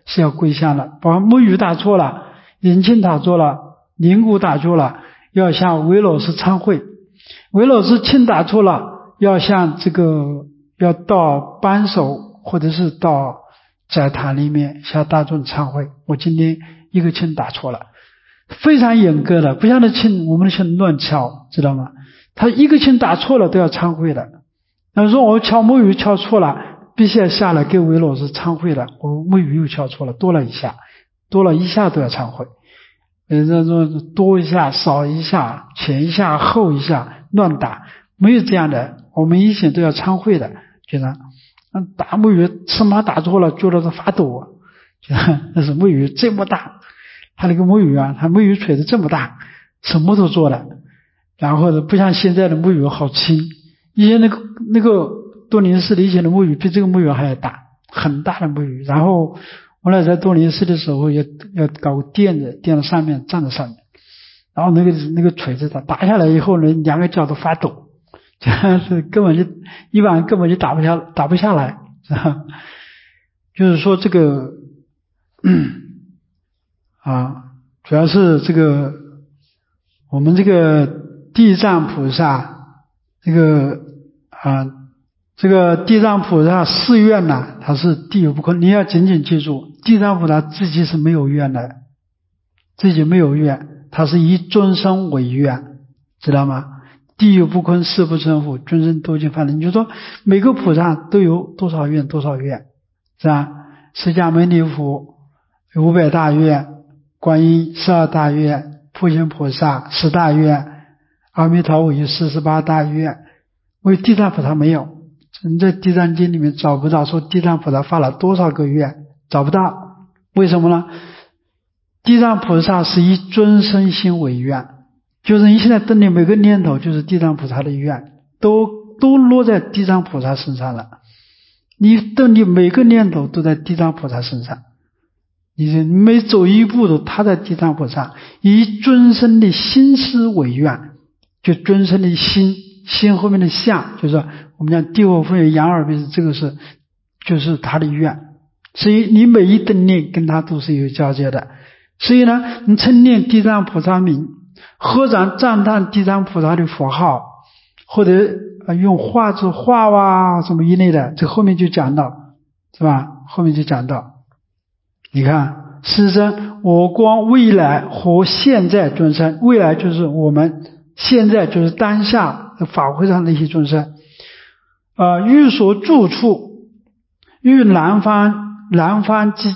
Speaker 1: 是要跪下了，把木鱼打错了，引磬打错了，铃鼓打错了，要向韦老师忏悔。韦老师磬打错了，要向要到扳手或者是到斋堂里面向大众忏悔，我今天一个磬打错了，非常严格的，不像我们的磬乱敲，知道吗？他一个磬打错了都要忏悔的。那说我敲木鱼敲错了，必须要下来给韦老师忏悔了，我木鱼又敲错了，多了一下都要忏悔。多一下少一下，前一下后一下，乱打，没有这样的，我们一切都要忏悔的。觉得打木鱼什么打错了，觉得都发抖，那是木鱼这么大，他那个木鱼他木鱼锤子这么大，什么都做了。然后不像现在的木鱼好轻，以前那个多林寺的以前的木鱼比这个木鱼还要大，很大的木鱼。然后我俩在多林寺的时候要搞个垫子在上面，站在上面，然后那个锤子打下来以后呢，两个脚都发抖，这样是一般人根本就打不下来，是吧？就是说这个主要是我们这个地藏菩萨这个地藏菩萨誓愿呢，他是地狱不空。你要紧紧记住，地藏菩萨自己是没有愿的，自己没有愿，他是以众生为愿，知道吗？地狱不空，誓不成佛，众生多尽烦恼。你就说每个菩萨都有多少愿，是吧？释迦牟尼佛500大愿，观音12大愿，普贤菩萨10大愿，阿弥陀佛有48大愿，为地藏菩萨没有。你在地藏经里面找不到说地藏菩萨发了多少个愿，找不到。为什么呢？地藏菩萨是以尊生心为愿，就是你现在登的每个念头就是地藏菩萨的愿，都落在地藏菩萨身上了。你登的每个念头都在地藏菩萨身上，你每走一步都踏在地藏菩萨，以尊生的心思为愿，就尊生的心后面的相，就是我们讲地火风有阳耳鼻，这个就是他的愿。所以你每一登念跟他都是有交接的。所以呢，你称念地藏菩萨名，合掌赞叹地藏菩萨的佛号，或者用画字画什么一类的，这后面就讲到，是吧？后面就讲到，你看世尊我光未来和现在众生，未来就是我们，现在就是当下法会上的一些众生，欲所住处，欲南方之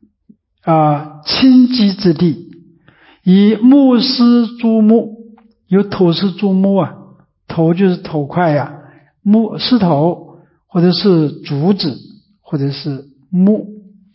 Speaker 1: 清寂之地，以木施诸木，有头施诸木头就是头块木石头或者是竹子或者是木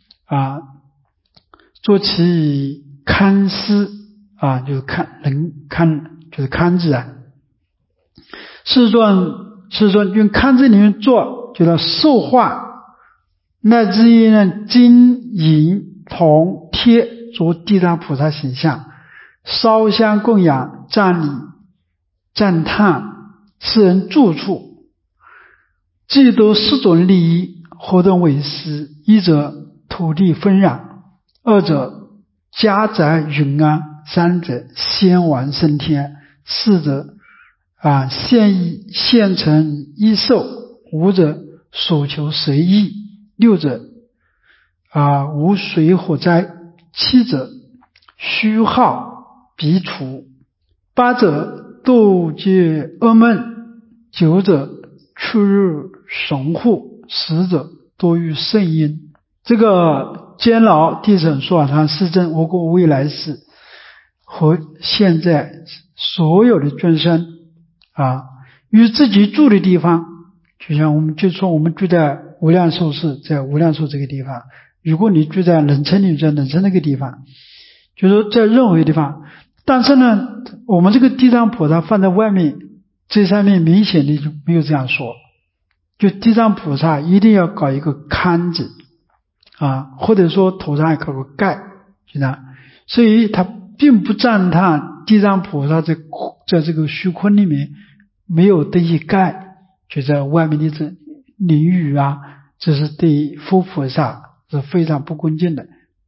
Speaker 1: 做其龛师就是就是龛字世尊用龛字里面做，就叫受化，乃至于呢金银铜铁做地藏菩萨形象，烧香供养，赞礼赞叹世人住处，既得4种利益，何等为师？一者土地丰壤，二者家宅云安，三者仙王升天，四者现成衣寿，五者所求随意，六者无水火灾，七者虚耗彼除，八者度解噩梦，九者出入神护，十者多遇圣因。这个监牢地审说他世尊我国未来世和现在所有的众生与自己住的地方，就像我们就说我们住在无量寿寺，在无量寿这个地方，如果你住在冷城里，在冷城那个地方，就是说在任何地方，但是呢我们这个地藏菩萨放在外面，这上面明显的就没有这样说，就地藏菩萨一定要搞一个龛字或者说头上搞个盖，就这样。所以他并不赞叹地藏菩萨在这个虚空里面没有得以盖，就在外面的这淋雨这是对佛菩萨是非常不恭敬的，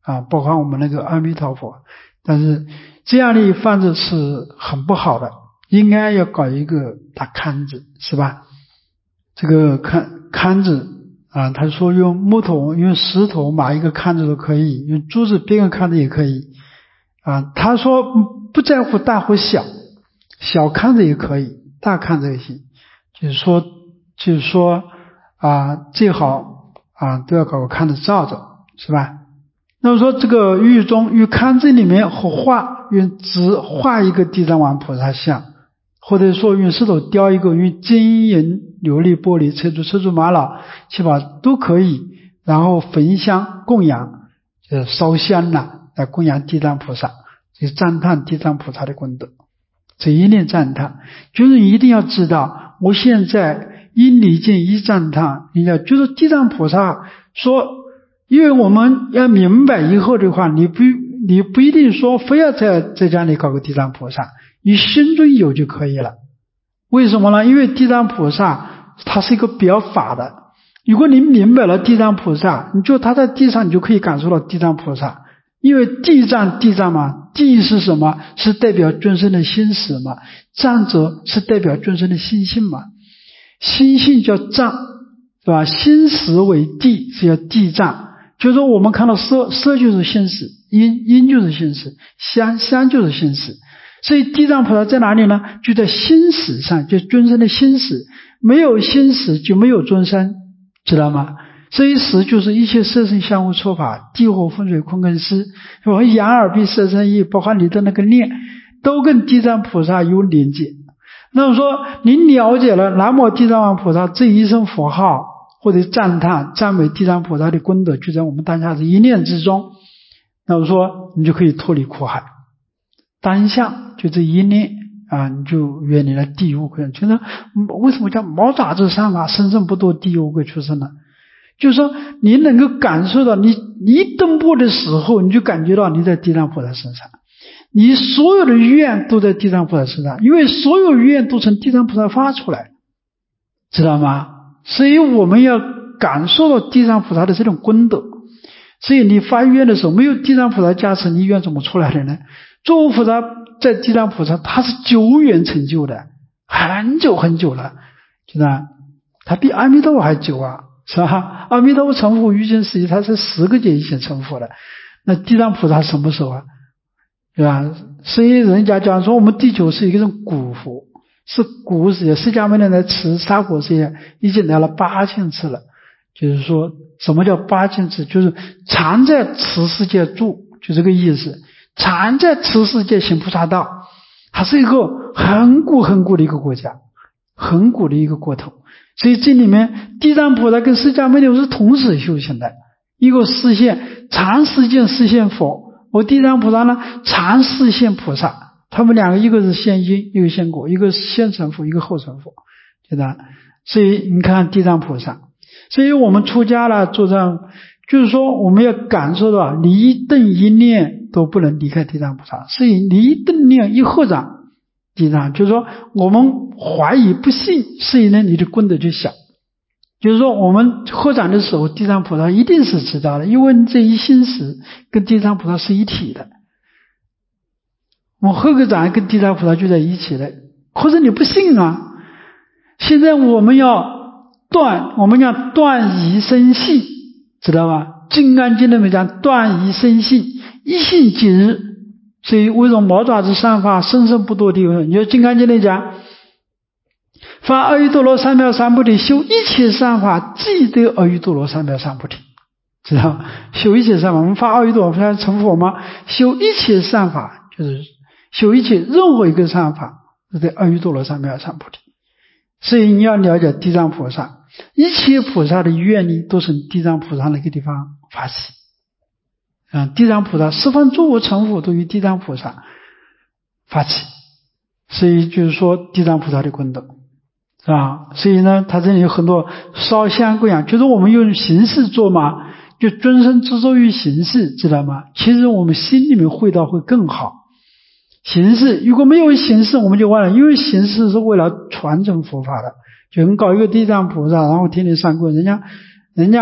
Speaker 1: 包括我们那个阿弥陀佛。但是这样的房子是很不好的，应该要搞一个大龛子，是吧？这个龛子他说用木头、用石头码一个龛子都可以，用珠子编个龛子也可以他说不在乎大或小，小龛子也可以，大龛子也行，就是说最好都要搞个龛子罩着，是吧？那么说这个狱龛子里面用纸画一个地藏王菩萨像，或者说用石头雕一个，用金银琉璃玻璃车珠玛瑙七宝都可以，然后焚香供养，烧香来供养地藏菩萨，这赞叹地藏菩萨的功德，这一念赞叹，就是一定要知道，我现在一礼敬一赞叹，就是地藏菩萨说，因为我们要明白以后的话，你不一定说非要在家里搞个地藏菩萨，你心中有就可以了。为什么呢？因为地藏菩萨它是一个表法的，如果你明白了地藏菩萨，你就他在地上，你就可以感受到地藏菩萨。因为地藏嘛，地是什么？是代表众生的心识嘛，藏者是代表众生的心性嘛，心性叫藏，是吧？心识为地，是叫地藏。就是说我们看到色就是心识，音就是心识，香就是心识。所以地藏菩萨在哪里呢？就在心识上，就众生的心识，没有心识就没有众生，知道吗？这一识就是一切色身相互错法，地火风水空根湿，眼耳鼻舌身意，包括你的那个念，都跟地藏菩萨有连接。那么说你了解了南无地藏王菩萨这一声佛号，或者赞叹赞美地藏菩萨的功德，就在我们当下的一念之中，那么说你就可以脱离苦海，当下就这一念你就远离了地狱鬼。就是为什么叫毛爪子上法，生生不堕地狱鬼出生呢？就是说你能够感受到，你一登步的时候，你就感觉到你在地藏菩萨身上，你所有的愿都在地藏菩萨身上，因为所有愿都从地藏菩萨发出来，知道吗？所以我们要感受到地藏菩萨的这种功德。所以你发愿的时候，没有地藏菩萨加持，你愿怎么出来的呢？作为菩萨在地藏菩萨，他是久远成就的，很久很久了，知道他比阿弥陀佛还久是吧？阿弥陀佛成佛于今世纪，他是10个劫以前成佛的，那地藏菩萨什么时候对吧？所以人家讲说我们地球是一个古佛，是古世界，释迦牟尼来持娑婆世界已经来了8000次了。就是说什么叫8000次？就是常在此世界住，就这个意思，常在此世界行菩萨道。它是一个很古的一个国家，很古的一个国头。所以这里面地藏菩萨跟释迦牟尼是同时修行的，一个示现常时间示现佛，我地藏菩萨呢常示现菩萨，他们两个一个是现因，一个现果，一个是先成佛，一个后成佛，对吧？所以你看地藏菩萨，所以我们出家了做这样，就是说我们要感受到你一顿一念都不能离开地藏菩萨，所以你一顿念一合掌，地藏就是说我们怀疑不信，所以呢你的功德就小。就是说我们合掌的时候，地藏菩萨一定是知道的，因为这一心识跟地藏菩萨是一体的，我合个掌跟地藏菩萨就在一起的。可是你不信现在我们要断疑生信，知道吧？金刚经里面讲断疑生信，一信即日。所以为什么毛爪子上法，生生不堕地狱？你说金刚经里讲发阿耨多罗三藐三菩提，修一切善法，即得阿耨多罗三藐三菩提，知道吗？修一切善法，我们发阿耨多罗三成佛吗？修一切善法就是修一切任何一个善法，是得阿耨多罗三藐三菩提。所以你要了解地藏菩萨，一切菩萨的愿力都是地藏菩萨那个地方发起。地藏菩萨十方诸佛成佛都与地藏菩萨发起，所以就是说地藏菩萨的功德，是吧？所以呢，他这里有很多烧香供养，就是我们用形式做嘛，就尊身执着于形式，知道吗？其实我们心里面会道会更好。形式如果没有形式，我们就忘了，因为形式是为了传承佛法的。就跟搞一个地藏菩萨，然后天天上供，人家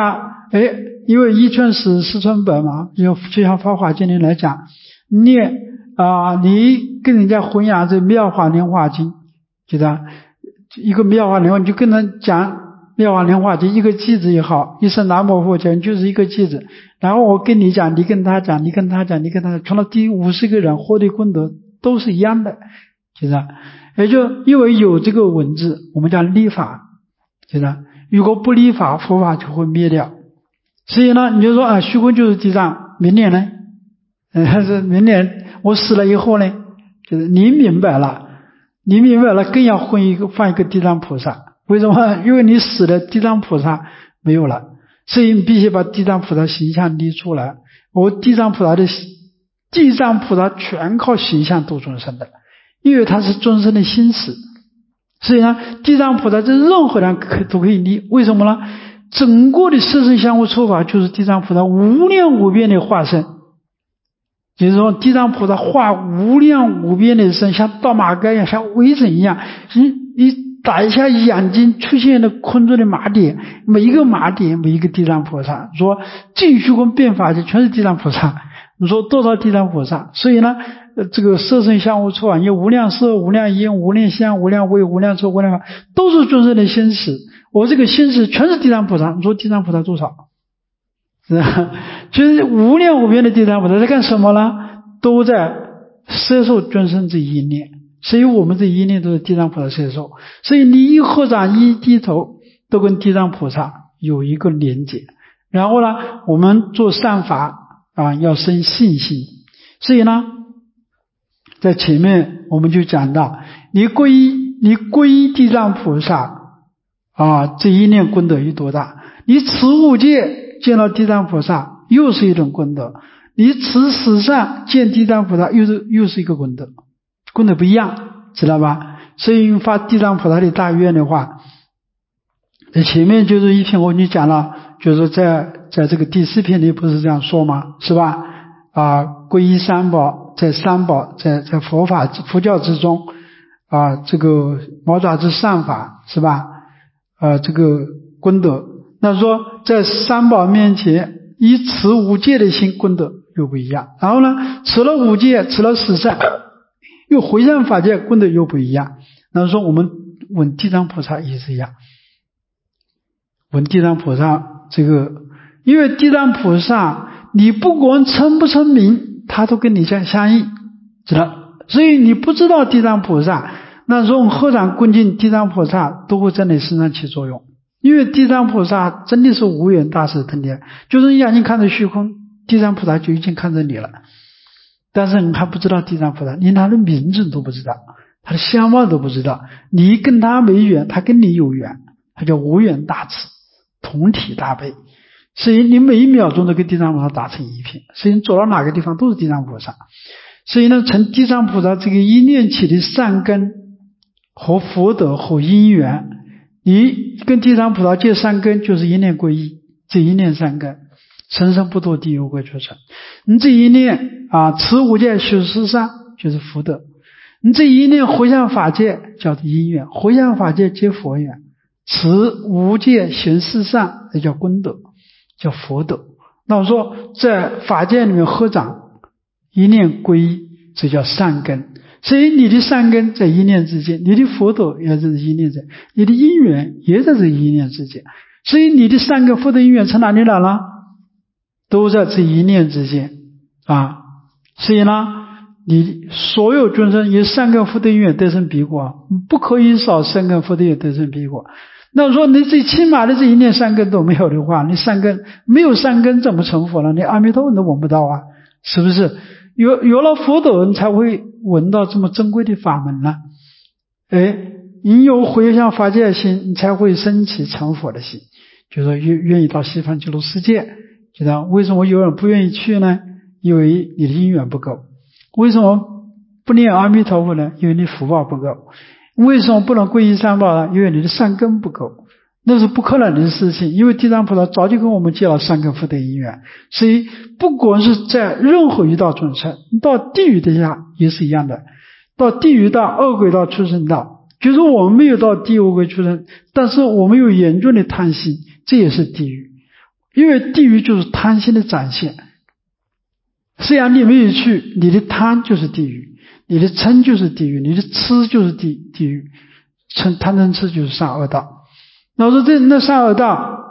Speaker 1: 因为一传十，十传百嘛，就像《法华经》里来讲，你跟人家弘扬这《妙法莲华经》，觉得一个妙法莲华，你就跟人讲《妙法莲华经》一个句子也好，一声南无佛讲就是一个句子，然后我跟你讲，你跟他讲，你跟他讲，你跟他讲，从了第50个人获得功德都是一样的，觉得也就因为有这个文字，我们讲立法，觉得如果不立法，佛法就会灭掉。所以呢，你就说虚空就是地藏，明年呢？是明年我死了以后呢？就是你明白了，更要放一个地藏菩萨。为什么？因为你死了，地藏菩萨没有了，所以你必须把地藏菩萨形象立出来。地藏菩萨全靠形象度众生的，因为他是众生的心识。所以呢，地藏菩萨在任何人都可以立。为什么呢？整个的色身相互处法就是地藏菩萨无量无边的化身，就是说地藏菩萨化无量无边的身，像倒马杆一样，像微尘一样，你打一下眼睛出现的空中的麻点，每一个麻点每一个地藏菩萨，说净虚空变法界全是地藏菩萨，你说多少地藏菩萨？所以呢，这个色身相互处法，有无量色、无量音、无量香、无量味、无量臭、无量法，都是众生的心识。我这个心识全是地藏菩萨，你说地藏菩萨多少？是吧？就是无量无边的地藏菩萨在干什么呢？都在摄受众生这一念，所以我们这一念都是地藏菩萨摄受。所以你一合掌一低头都跟地藏菩萨有一个连结。然后呢，我们做善法要生信心。所以呢，在前面我们就讲到，你皈依地藏菩萨这一念功德有多大？你持五戒见到地藏菩萨又是一种功德，你持十善见地藏菩萨又是一个功德，功德不一样，知道吧？所以发地藏菩萨的大愿的话，在前面就是一篇我跟你讲了，就是在这个第4篇里不是这样说吗？是吧？皈依三宝，在佛教之中这个毛爪之善法，是吧？这个功德，那说在三宝面前以持五戒的心功德又不一样。然后呢，持了五戒，持了十善，又回向法界功德又不一样。那说我们闻地藏菩萨也是一样，闻地藏菩萨这个，因为地藏菩萨你不管称不称名，他都跟你相应，知道？所以你不知道地藏菩萨，那时候合掌恭敬地藏菩萨都会在你身上起作用。因为地藏菩萨真的是无缘大事腾天，就是你眼睛看着虚空，地藏菩萨就已经看着你了。但是你还不知道地藏菩萨，连他的名字都不知道，他的相貌都不知道，你跟他没缘，他跟你有缘，他叫无缘大慈，同体大悲。所以你每一秒钟都跟地藏菩萨打成一片，所以你走到哪个地方都是地藏菩萨。所以呢，成地藏菩萨这个一念起的善根和福德和因缘，你跟地藏菩萨结善根，就是一念皈依，这一念善根生生不堕地狱恶鬼畜生。你这一念持五戒修十善就是福德，你这一念回向法界叫做因缘，回向法界结佛缘，持五戒行十善这叫功德，叫福德。那我说在法界里面合掌一念皈依，这叫善根。所以你的善根在一念之间，你的福德也在一念之间，你的因缘也在这一念之间。所以你的善根福德因缘从哪里来了？都在这一念之间所以呢，你所有众生以善根福德因缘得生彼国，不可以少善根福德也得生彼国。那说你最起码的这一念善根都没有的话，你善根没有善根怎么成佛了？你阿弥陀佛都闻不到是不是？有了福德，你才会闻到这么珍贵的法门呢。你有回向法界的心，你才会升起成佛的心，就是说愿意到西方极乐世界。知道为什么有人不愿意去呢？因为你的因缘不够。为什么不念阿弥陀佛呢？因为你福报不够。为什么不能皈依三宝呢？因为你的善根不够。那是不可能的事情，因为地藏菩萨早就跟我们结了善根福德因缘。所以不管是在任何一道众生，到地狱底下也是一样的，到地狱道、恶鬼道、畜生道，就是我们没有到地狱恶鬼畜生，但是我们有严重的贪心，这也是地狱。 因为地狱就是贪心的展现。实际上你没有去，你的贪就是地狱，你的嗔就是地狱，你的痴就是地狱，贪嗔痴就是善恶道。那说那善恶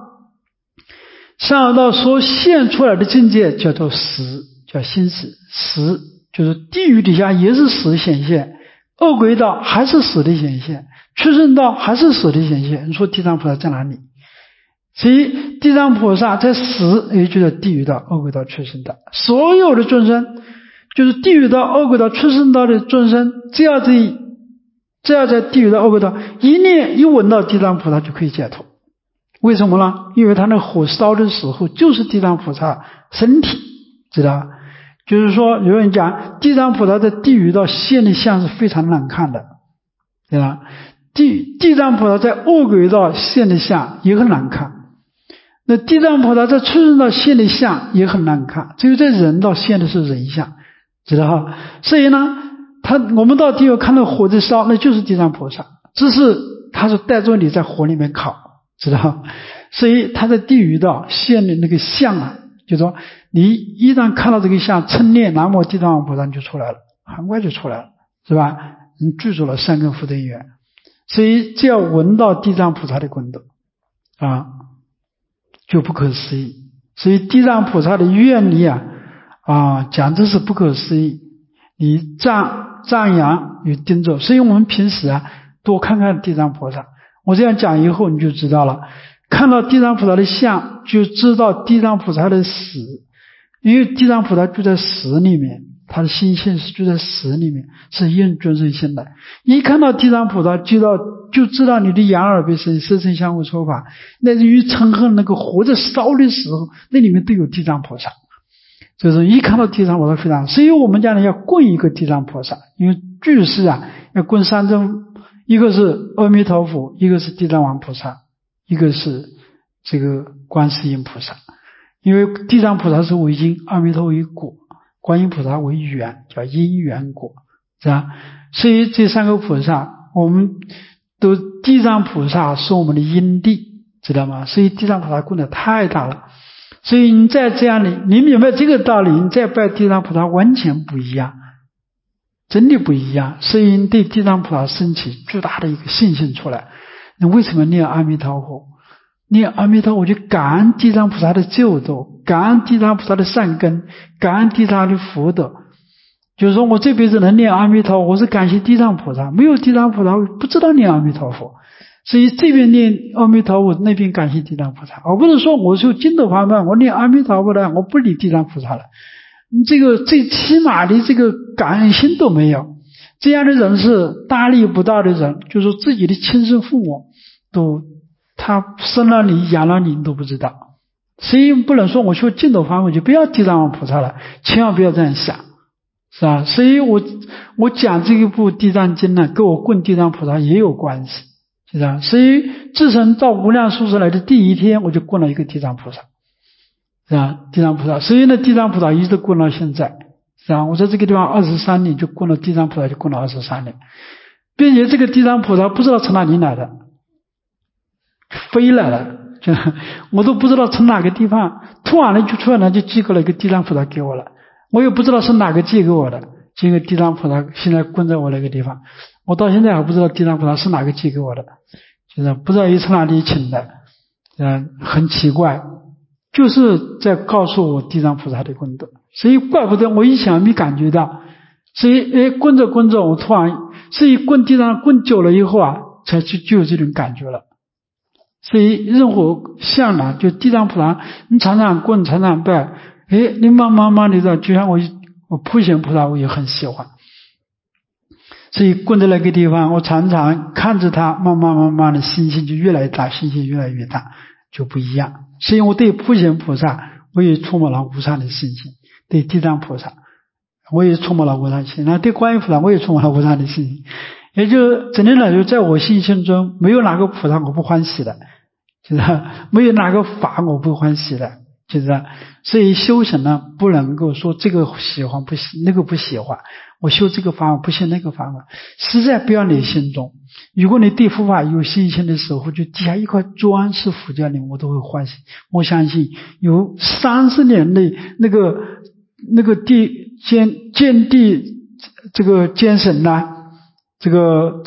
Speaker 1: 道所现出来的境界叫做识，叫心识。识就是地狱底下也是识显现，恶鬼道还是识的显现，畜生道还是识的显现。你说地藏菩萨在哪里？所以地藏菩萨在识，也就是地狱道、恶鬼道、畜生道，所有的众生，就是地狱道、恶鬼道、畜生道的众生，只要在地狱道、恶鬼道一念一闻到地藏菩萨就可以解脱。为什么呢？因为他那火烧的时候就是地藏菩萨身体，知道吧？就是说有人讲地藏菩萨在地狱道现的相是非常难看的，对吧？地藏菩萨在恶鬼道现的相也很难看，那地藏菩萨在畜生道现的相也很难看，只有在人道现的是人相，知道吧？所以呢，我们到地狱看到火在烧，那就是地藏菩萨，只是他是带着你在火里面烤，知道？所以他在地狱道现的那个相啊，就是说你一旦看到这个相，称念南无地藏王菩萨就出来了，很快就出来了，是吧？你具足了善根福德因缘。所以只要闻到地藏菩萨的功德啊，就不可思议。所以地藏菩萨的愿力简直是不可思议，你赞扬与盯着。所以我们平时多看看地藏菩萨，我这样讲以后你就知道了，看到地藏菩萨的像就知道地藏菩萨的实，因为地藏菩萨就在实里面，他的心性是就在实里面，是应众生心来。一看到地藏菩萨就知道你的眼耳鼻舌色身相互说法，乃至于嗔恨那个火在烧的时候，那里面都有地藏菩萨。就是一看到地藏菩萨非常，所以我们讲呢要供一个地藏菩萨，因为居士要供三尊，一个是阿弥陀佛，一个是地藏王菩萨，一个是这个观世音菩萨。因为地藏菩萨是为因，阿弥陀为果，观音菩萨为缘，叫因缘果，是吧？所以这三个菩萨，我们都地藏菩萨是我们的因地，知道吗？所以地藏菩萨功德太大了。所以你再这样你明白这个道理，你再拜地藏菩萨完全不一样，真的不一样。所以你对地藏菩萨升起巨大的一个信心出来。那为什么念阿弥陀佛？念阿弥陀佛就感恩地藏菩萨的救度，感恩地藏菩萨的善根，感恩地藏的福德。就是说我这辈子能念阿弥陀佛，我是感谢地藏菩萨，没有地藏菩萨我不知道念阿弥陀佛。所以这边念阿弥陀佛，那边感谢地藏菩萨，而不是说我修净土法门，我念阿弥陀佛了，我不理地藏菩萨了，这个最起码的这个感恩心都没有。这样的人是大逆不道的人，就是自己的亲生父母他生了你养了你都不知道。所以不能说我修净土法门就不要地藏王菩萨了，千万不要这样想，是吧？所以我讲这一部地藏经呢，跟我供地藏菩萨也有关系，是吧？所以自从到无量寿司来的第一天，我就供了一个地藏菩萨，是吧？地藏菩萨，所以呢，地藏菩萨一直供到现在，是吧？我在这个地方23年就供了地藏菩萨，就供了23年，并且这个地藏菩萨不知道从哪里来的，飞来了，就我都不知道从哪个地方突然就出来就寄过来一个地藏菩萨给我了，我也不知道是哪个寄给我的，这个地藏菩萨现在供在我那个地方，我到现在还不知道地藏菩萨是哪个寄给我的，就是不知道从哪里请的，很奇怪，就是在告诉我地藏菩萨的功德。所以怪不得我以前没感觉到，所以供着我突然，所以供地藏供久了以后才就有这种感觉了。所以任何相呢，就地藏菩萨，你常常供常常拜，你慢慢的就像我普贤菩萨我也很喜欢，所以供在那个地方，我常常看着他慢慢的信心就越来越大，信心越来越大，就不一样。所以我对普贤菩萨我也充满了无上的信心，对地藏菩萨我也充满了无上的信心，那对观音菩萨我也充满了无上的信心。也就真正的就在我心性中没有哪个菩萨我不欢喜的，就是没有哪个法我不欢喜的，就是所以修行呢不能够说这个喜欢不喜那个不喜欢，我修这个法不修那个法，实在不要你心中， 如果你对佛法有信心的时候，就底下一块砖是佛教灵，我都会欢喜。我相信有30年的那个建地这个监审呐，这个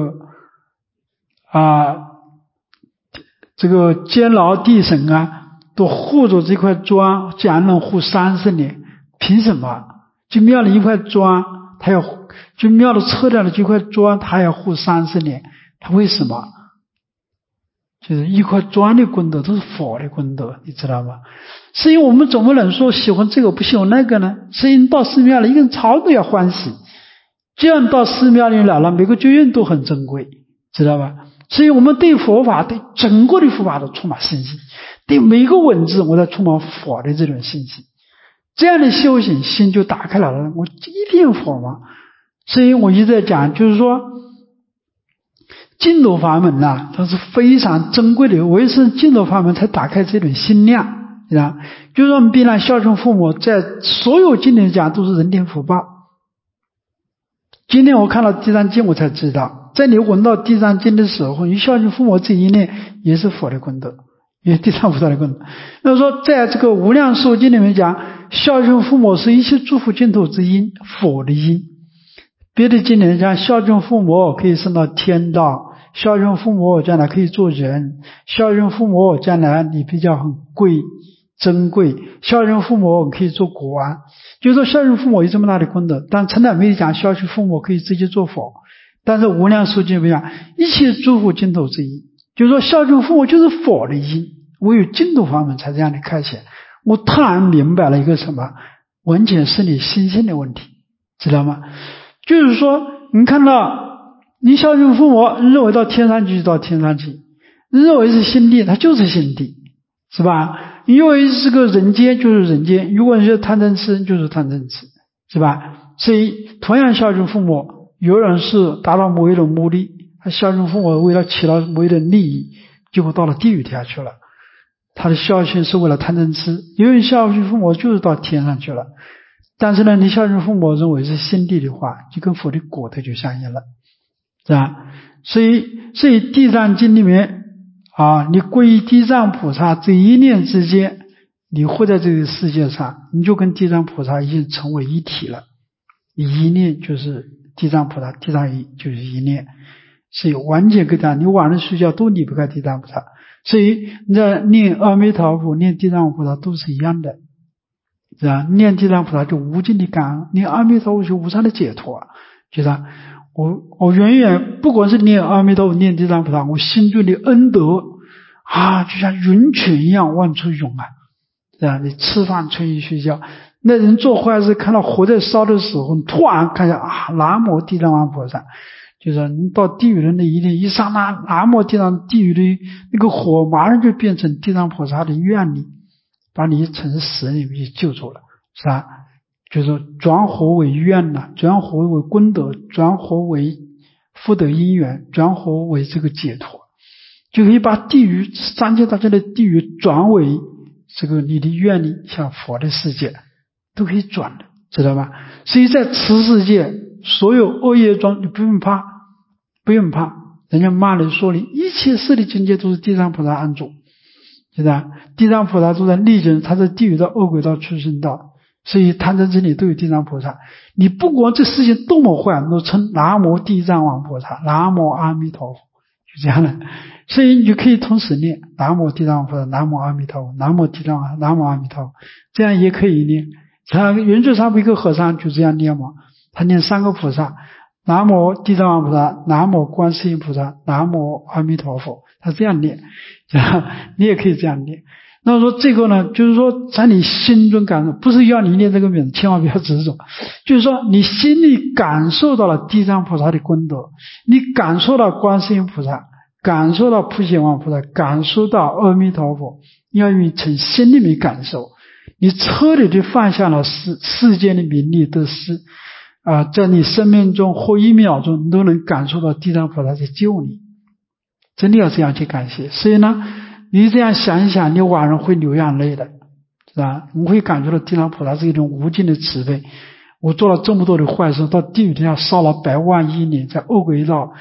Speaker 1: 监牢地审啊，都护着这块砖，竟然能护30年，凭什么？就庙里一块砖，就庙里撤掉了这块砖，他要护30年，他为什么？就是一块砖的功德都是佛的功德，你知道吗？所以我们怎么能说喜欢这个不喜欢那个呢？所以到寺庙里一个人朝都要欢喜，这样到寺庙里来了，每个觉院都很珍贵，知道吧？所以我们对佛法，对整个的佛法都充满信心，对每个文字我都充满佛的这种信心，这样的修行心就打开来了。我一定佛嘛，所以我一直在讲，就是说净土法门呐，它是非常珍贵的，唯是净土法门才打开这种心量，啊，就是我们必然孝顺父母，在所有经典讲都是人天福报。今天我看到地藏经，我才知道，在你闻到地藏经的时候，你孝顺父母这一念也是佛的功德，也是地藏菩萨的功德。那么说，在这个无量寿经里面讲，孝顺父母是一切诸佛净土之因，佛的因。别的经典讲，孝顺父母可以升到天道，孝顺父母将来可以做人，孝顺父母将来你比较很贵珍贵，孝顺父母可以做国王。就是说孝顺父母有这么大的功德，但陈乃没讲孝顺父母可以直接做佛。但是无量寿经不一样，一切诸佛净土之因，就是说孝顺父母就是佛的因，唯有净土法门才这样的开显。我突然明白了一个什么，完全是你心性的问题，知道吗？就是说你看到你孝顺父母，认为到天上去就到天上去，认为是心地它就是心地，是吧？你认为是个人间就是人间，如果是贪嗔痴就是贪嗔痴，是吧？所以同样孝顺父母，有人是达到某一种目的，他孝顺父母为了起到某一种利益，结果到了地狱底下去了，他的孝顺是为了贪嗔痴。有人孝顺父母就是到天上去了，但是呢，你孝顺父母认为是心地的话，就跟佛的果头就相应了，是吧？所以地藏经里面你皈依地藏菩萨这一念之间，你活在这个世界上，你就跟地藏菩萨已经成为一体了。一念就是地藏菩萨，地藏一就是一念，所以完全跟他，你晚上睡觉都离不开地藏菩萨。所以你在念阿弥陀佛、念地藏菩萨都是一样的，是吧？念地藏菩萨就无尽的感恩，念阿弥陀佛就无上的解脱，就是我远远不管是念阿弥陀佛、念地藏菩萨，我心中的恩德就像云泉一样往出涌啊，是吧？你吃饭、穿衣、睡觉，那人做坏事看到火在烧的时候，你突然看见南无地藏王菩萨，就是你到地狱的那一念，一刹那，南无地藏地狱的那个火马上就变成地藏菩萨的愿力，把你从死里面救出了，是吧？就是转火为愿呐，转火为功德，转火为福德因缘，转火为这个解脱，就可以把地狱三界大家的地狱转为这个你的愿力，像佛的世界都可以转的，知道吧？所以在此世界所有恶业中，你不用怕，不用怕，人家骂你说你一切事的境界都是地藏菩萨安住，是吧？地藏菩萨都在历经，他在地狱道、恶鬼道、畜生道，所以贪嗔痴里都有地藏菩萨。你不管这事情多么坏，都称南无地藏王菩萨，南无阿弥陀佛，就这样的。所以你就可以同时念南无地藏王菩萨，南无阿弥陀佛，南无地藏王，南无阿弥陀佛，这样也可以念。他圆觉上一个和尚就这样念嘛，他念3个菩萨，南无地藏王菩萨，南无观世音菩萨，南无阿弥陀佛，他这样念，你也可以这样念。那么说这个呢，就是说在你心中感受，不是要你念这个名字，千万不要执着，就是说你心里感受到了地藏菩萨的功德，你感受到观世音菩萨，感受到普贤王菩萨，感受到阿弥陀佛，要用从心里面感受，你彻底的放下了世间的名利得失在你生命中或1秒钟你都能感受到地藏菩萨在救你，真的要这样去感谢。所以呢，你这样想一想，你晚上会流眼泪的，是吧？你会感觉到地藏菩萨是一种无尽的慈悲。我做了这么多的坏事，到地狱底下烧了100万亿年，在恶鬼道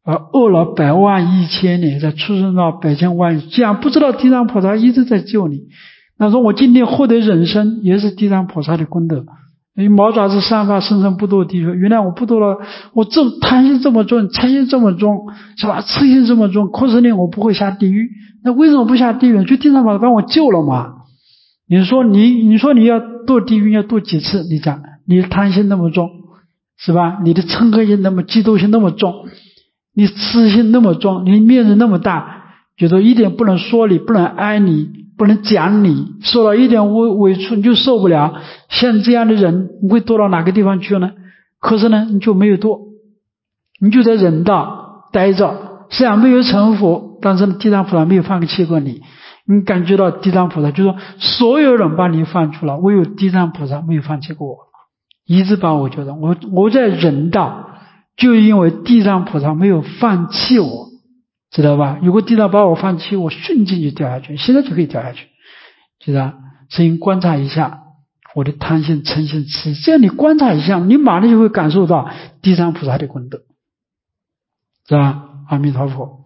Speaker 1: 饿了100万1000年，再出生到百千万，既然不知道地藏菩萨一直在救你，那说我今天获得人生也是地藏菩萨的功德。毛爪子散发，生生不堕地狱。原来我不堕了，我贪心这么重，嗔心这么重，是吧？痴心这么重，可是呢，我不会下地狱。那为什么不下地狱？就地藏菩萨把我救了嘛。你说你要堕地狱要堕几次？你讲你的贪心那么重，是吧？你的嗔恨心那么嫉妒心那么重，你痴心那么重，你面子那么大，觉得一点不能说你，不能爱你，不能讲你，受了一点委屈你就受不了。像这样的人，你会堕到哪个地方去呢？可是呢，你就没有堕，你就在人道待着，虽然没有成佛，但是地藏菩萨没有放弃过你。你感觉到地藏菩萨就是说，所有人把你放出了，唯有地藏菩萨没有放弃过我，一直把我觉得我在人道，就因为地藏菩萨没有放弃我，知道吧？如果地藏把我放弃，我瞬间就掉下去，现在就可以掉下去，知道？所以观察一下我的贪心、嗔心、痴，这样你观察一下，你马上就会感受到地藏菩萨的功德，是吧？阿弥陀佛。